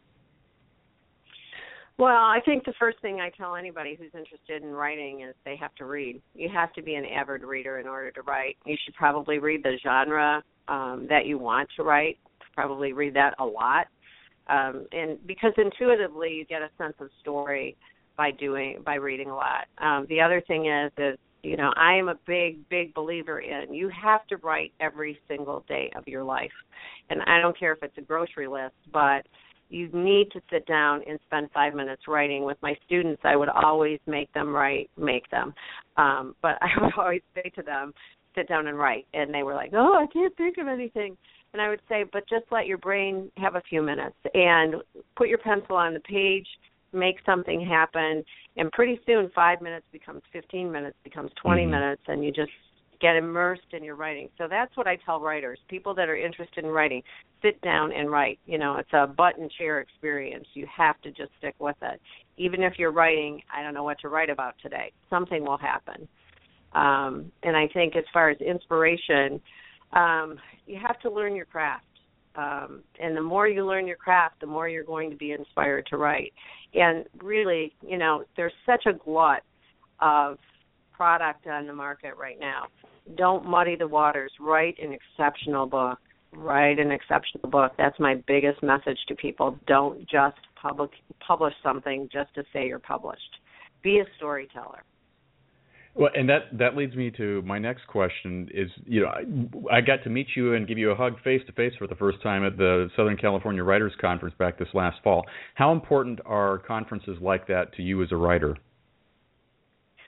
Speaker 2: Well, I think the first thing I tell anybody who's interested in writing is they have to read. You have to be an avid reader in order to write. You should probably read the genre um, that you want to write, probably read that a lot. Um, and because intuitively you get a sense of story by doing by reading a lot. Um, the other thing is, is, you know, I am a big, big believer in you have to write every single day of your life. And I don't care if it's a grocery list, but you need to sit down and spend five minutes writing. With my students, I would always make them write, make them. Um, but I would always say to them, sit down and write. And they were like, oh, I can't think of anything. And I would say, but just let your brain have a few minutes and put your pencil on the page, make something happen. And pretty soon, five minutes becomes fifteen minutes, becomes twenty mm-hmm. minutes, and you just get immersed in your writing. So that's what I tell writers, people that are interested in writing, sit down and write. You know, it's a button chair experience. You have to just stick with it. Even if you're writing, I don't know what to write about today, something will happen. Um, and I think as far as inspiration, um, you have to learn your craft. Um, and the more you learn your craft, the more you're going to be inspired to write. And really, you know, there's such a glut of product on the market right now. Don't muddy the waters. Write an exceptional book. Write an exceptional book. That's my biggest message to people. Don't just public, publish something just to say you're published. Be a storyteller.
Speaker 1: Well, and that, that leads me to my next question is, you know, I, I got to meet you and give you a hug face-to-face for the first time at the Southern California Writers Conference back this last fall. How important are conferences like that to you as a writer?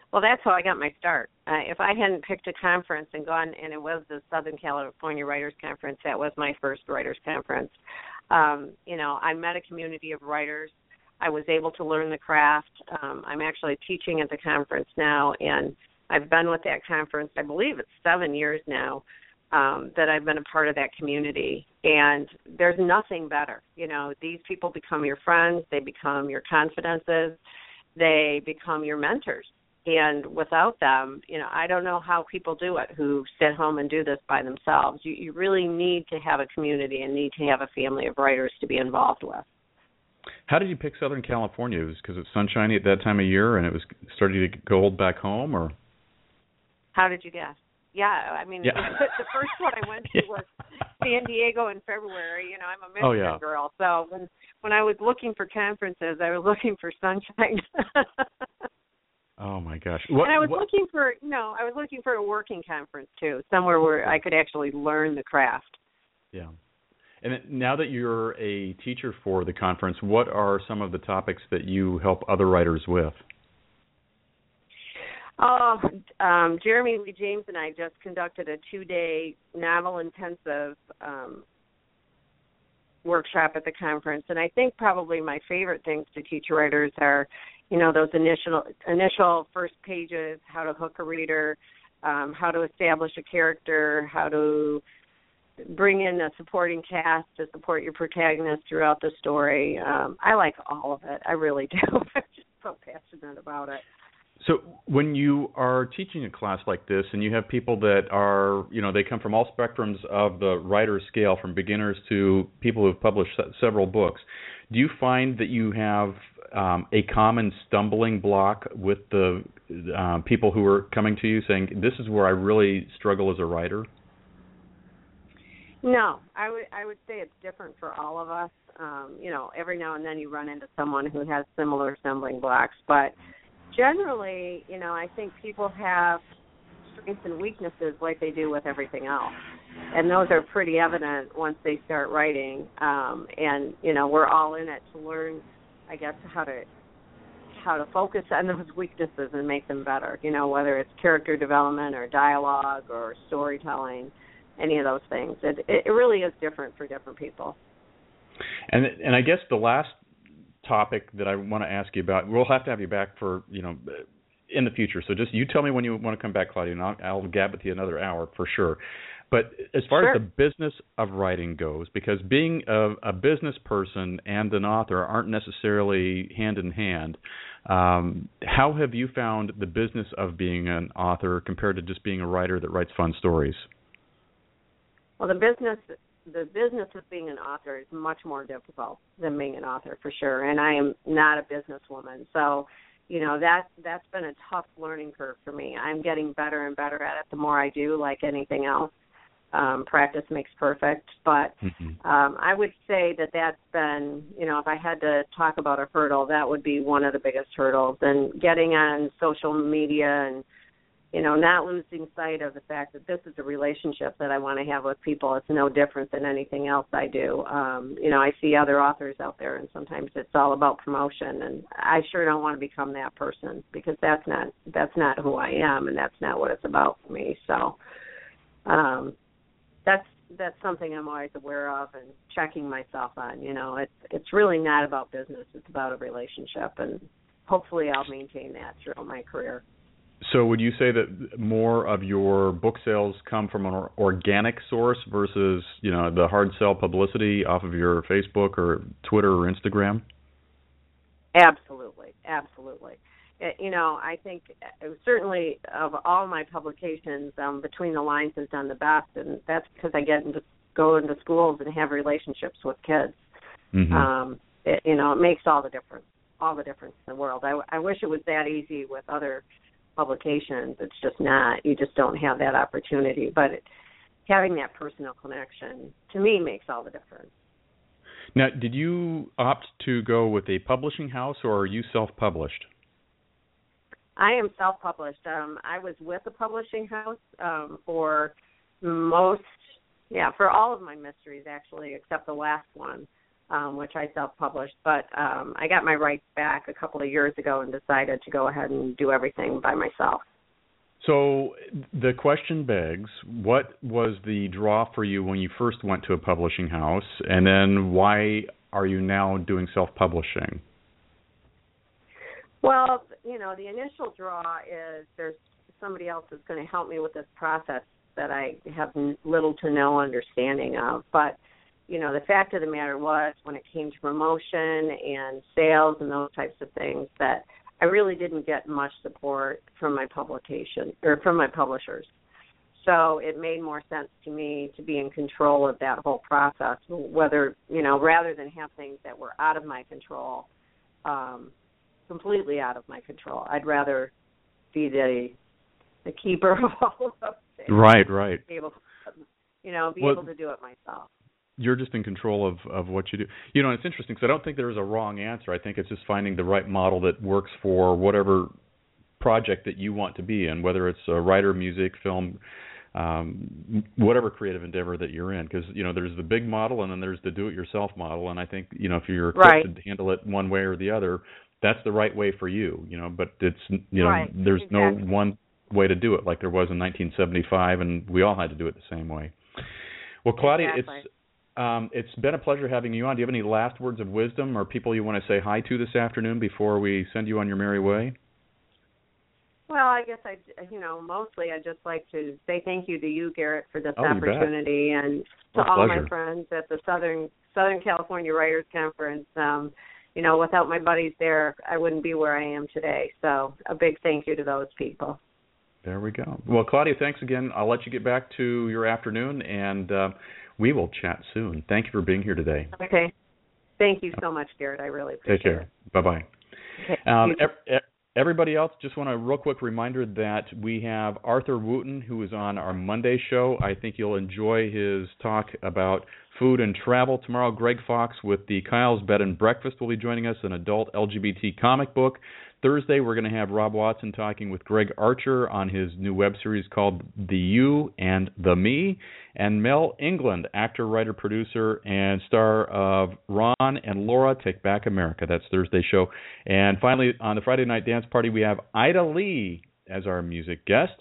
Speaker 2: Well, that's how I got my start. Uh, if I hadn't picked a conference and gone, and it was the Southern California Writers Conference, that was my first writers conference. Um, you know, I met a community of writers. I was able to learn the craft. Um, I'm actually teaching at the conference now, and I've been with that conference, I believe it's seven years now, um, that I've been a part of that community. And there's nothing better. You know, these people become your friends. They become your confidences. They become your mentors. And without them, you know, I don't know how people do it who sit home and do this by themselves. You, you really need to have a community and need to have a family of writers to be involved with.
Speaker 1: How did you pick Southern California? It was because it's sunshiny at that time of year and it was starting to go back home, or?
Speaker 2: How did you guess? Yeah, I mean,
Speaker 1: yeah.
Speaker 2: the first one I went to
Speaker 1: yeah.
Speaker 2: was San Diego in February. You know, I'm a Michigan
Speaker 1: oh, yeah.
Speaker 2: girl, so when when I was looking for conferences, I was looking for sunshine.
Speaker 1: Oh my gosh! What,
Speaker 2: and I was
Speaker 1: what?
Speaker 2: looking for no, I was looking for a working conference too, somewhere where I could actually learn the craft.
Speaker 1: Yeah. And now that you're a teacher for the conference, what are some of the topics that you help other writers with?
Speaker 2: Oh, um, Jeremy Lee James and I just conducted a two-day novel-intensive um, workshop at the conference, and I think probably my favorite things to teach writers are, you know, those initial initial first pages, how to hook a reader, um, how to establish a character, how to bring in a supporting cast to support your protagonist throughout the story. Um, I like all of it. I really do. I'm just so passionate about it.
Speaker 1: So when you are teaching a class like this and you have people that are, you know, they come from all spectrums of the writer's scale, from beginners to people who have published several books, do you find that you have um, a common stumbling block with the uh, people who are coming to you saying, this is where I really struggle as a writer?
Speaker 2: No, I would I would say it's different for all of us. Um, you know, every now and then you run into someone who has similar stumbling blocks, but generally, you know, I think people have strengths and weaknesses like they do with everything else, and those are pretty evident once they start writing. Um, and you know, we're all in it to learn, I guess, how to how to focus on those weaknesses and make them better. You know, whether it's character development or dialogue or storytelling. Any of those things. It, it really is different for different people.
Speaker 1: And and I guess the last topic that I want to ask you about, we'll have to have you back for, you know, in the future. So just you tell me when you want to come back, Claudia, and I'll, I'll gab with you another hour for sure. But as far
Speaker 2: sure.
Speaker 1: as the business of writing goes, because being a, a business person and an author aren't necessarily hand in hand, um, how have you found the business of being an author compared to just being a writer that writes fun stories?
Speaker 2: Well, the business the business of being an author is much more difficult than being an author, for sure. And I am not a businesswoman, so you know that that's been a tough learning curve for me. I'm getting better and better at it the more I do. Like anything else, um, practice makes perfect. But
Speaker 1: mm-hmm.
Speaker 2: um, I would say that that's been, you know, if I had to talk about a hurdle, that would be one of the biggest hurdles. And getting on social media and you know, not losing sight of the fact that this is a relationship that I want to have with people. It's no different than anything else I do. Um, you know, I see other authors out there, and sometimes it's all about promotion, and I sure don't want to become that person because that's not that's not who I am, and that's not what it's about for me. So um, that's that's something I'm always aware of and checking myself on. You know, it's it's really not about business. It's about a relationship, and hopefully I'll maintain that throughout my career.
Speaker 1: So would you say that more of your book sales come from an organic source versus, you know, the hard sell publicity off of your Facebook or Twitter or Instagram?
Speaker 2: Absolutely, absolutely. It, you know, I think certainly of all my publications, um, Between the Lines has done the best, and that's because I get into go into schools and have relationships with kids.
Speaker 1: Mm-hmm.
Speaker 2: Um, it, you know, it makes all the difference, all the difference in the world. I, I wish it was that easy with other publications. It's just not. You just don't have that opportunity. But it, having that personal connection, to me, makes all the difference.
Speaker 1: Now, did you opt to go with a publishing house, or are you self-published?
Speaker 2: I am self-published. Um, I was with a publishing house um, for most, yeah, for all of my mysteries, actually, except the last one. um, which I self-published. But um, I got my rights back a couple of years ago and decided to go ahead and do everything by myself.
Speaker 1: So the question begs, what was the draw for you when you first went to a publishing house, and then why are you now doing self-publishing?
Speaker 2: Well, you know, the initial draw is there's somebody else that's going to help me with this process that I have little to no understanding of. But, you know, the fact of the matter was when it came to promotion and sales and those types of things that I really didn't get much support from my publication or from my publishers. So it made more sense to me to be in control of that whole process, whether, you know, rather than have things that were out of my control, um, completely out of my control. I'd rather be the the keeper of all of those things.
Speaker 1: Right, right.
Speaker 2: Be able, you know, be
Speaker 1: well,
Speaker 2: able to do it myself.
Speaker 1: You're just in control of, of what you do. You know, it's interesting because I don't think there's a wrong answer. I think it's just finding the right model that works for whatever project that you want to be in, whether it's a writer, music, film, um, whatever creative endeavor that you're in. Because, you know, there's the big model and then there's the do-it-yourself model. And I think, you know, if you're equipped
Speaker 2: right.
Speaker 1: to handle it one way or the other, that's the right way for you, you know. But it's, you know,
Speaker 2: right.
Speaker 1: there's
Speaker 2: exactly.
Speaker 1: no one way to do it like there was in nineteen seventy-five, and we all had to do it the same way. Well, Claudia,
Speaker 2: exactly.
Speaker 1: it's um, it's been a pleasure having you on. Do you have any last words of wisdom or people you want to say hi to this afternoon before we send you on your merry way?
Speaker 2: Well, I guess I, you know, mostly I'd just like to say thank you to you, Garrett, for this
Speaker 1: oh,
Speaker 2: opportunity, and to
Speaker 1: My
Speaker 2: all
Speaker 1: pleasure.
Speaker 2: my friends at the Southern Southern California Writers Conference. Um, you know, without my buddies there, I wouldn't be where I am today. So a big thank you to those people.
Speaker 1: There we go. Well, Claudia, thanks again. I'll let you get back to your afternoon, and uh, we will chat soon. Thank you for being here today.
Speaker 2: Okay. Thank you so much, Garrett. I really appreciate it.
Speaker 1: Take care.
Speaker 2: it.
Speaker 1: Bye-bye.
Speaker 2: Okay.
Speaker 1: Um, ev- everybody else, just want a real quick reminder that we have Arthur Wooten, who is on our Monday show. I think you'll enjoy his talk about food and travel. Tomorrow, Greg Fox with the Kyle's Bed and Breakfast will be joining us, an adult L G B T comic book. Thursday, we're going to have Rob Watson talking with Greg Archer on his new web series called The You and the Me. And Mel England, actor, writer, producer, and star of Ron and Laura Take Back America. That's Thursday's show. And finally, on the Friday Night Dance Party, we have Ida Lee as our music guest.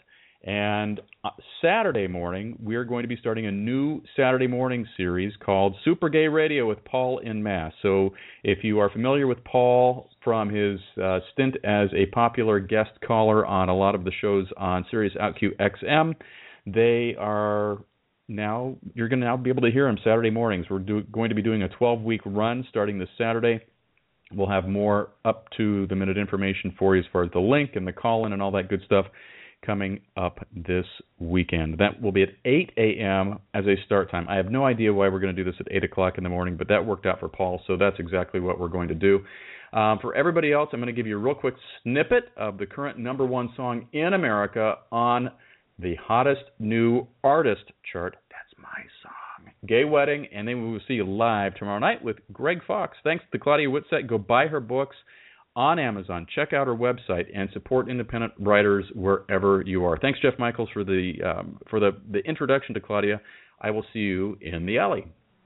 Speaker 1: And Saturday morning, we are going to be starting a new Saturday morning series called Super Gay Radio with Paul in Mass. So if you are familiar with Paul from his uh, stint as a popular guest caller on a lot of the shows on Sirius Out Q X M, they are now, you're going to now be able to hear him Saturday mornings. We're do, going to be doing a twelve-week run starting this Saturday. We'll have more up-to-the-minute information for you as far as the link and the call-in and all that good stuff coming up this weekend. That will be at eight a.m. as a start time. I have no idea why we're going to do this at eight o'clock in the morning, but that worked out for Paul, so that's exactly what we're going to do. Um, for everybody else, I'm going to give you a real quick snippet of the current number one song in America on the hottest new artist chart. That's my song, Gay Wedding, and then we will see you live tomorrow night with Greg Fox. Thanks to Claudia Whitsett. Go buy her books on Amazon. Check out her website and support independent writers wherever you are. Thanks, Jeff Michaels, for the um, for the, the introduction to Claudia. I will see you in the alley.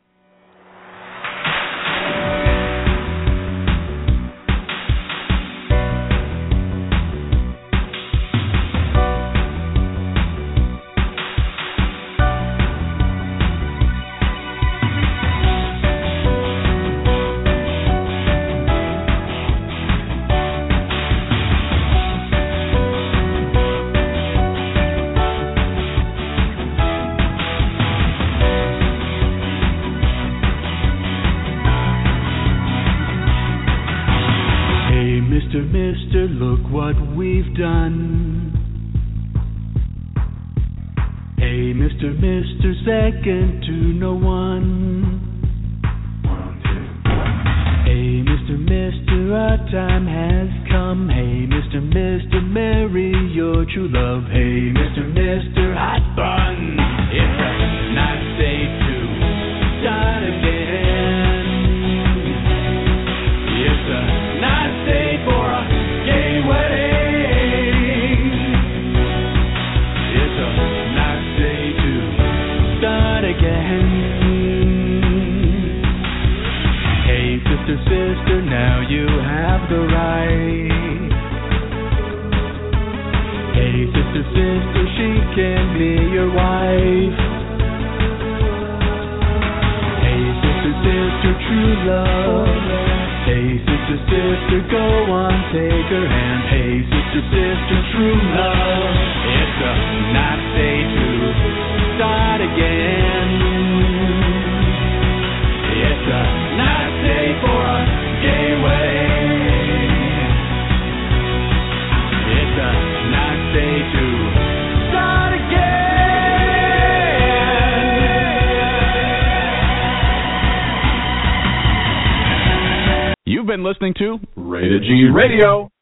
Speaker 6: Mister, look what we've done. Hey, Mister, Mister, second to no one. One, two. Hey, Mister, Mister, our time has come. Hey, Mister, Mister, marry your true love. Hey, Mister, Mister, hot bun. It's a nice day to start again. It's a nice day for a gay wedding. It's a nice day to start again. take her hand. Hey, sister, sister, true love. It's a nice day to start again. It's a nice day for a gay wedding. It's a nice day to start again.
Speaker 1: You've been listening to Rated G Radio.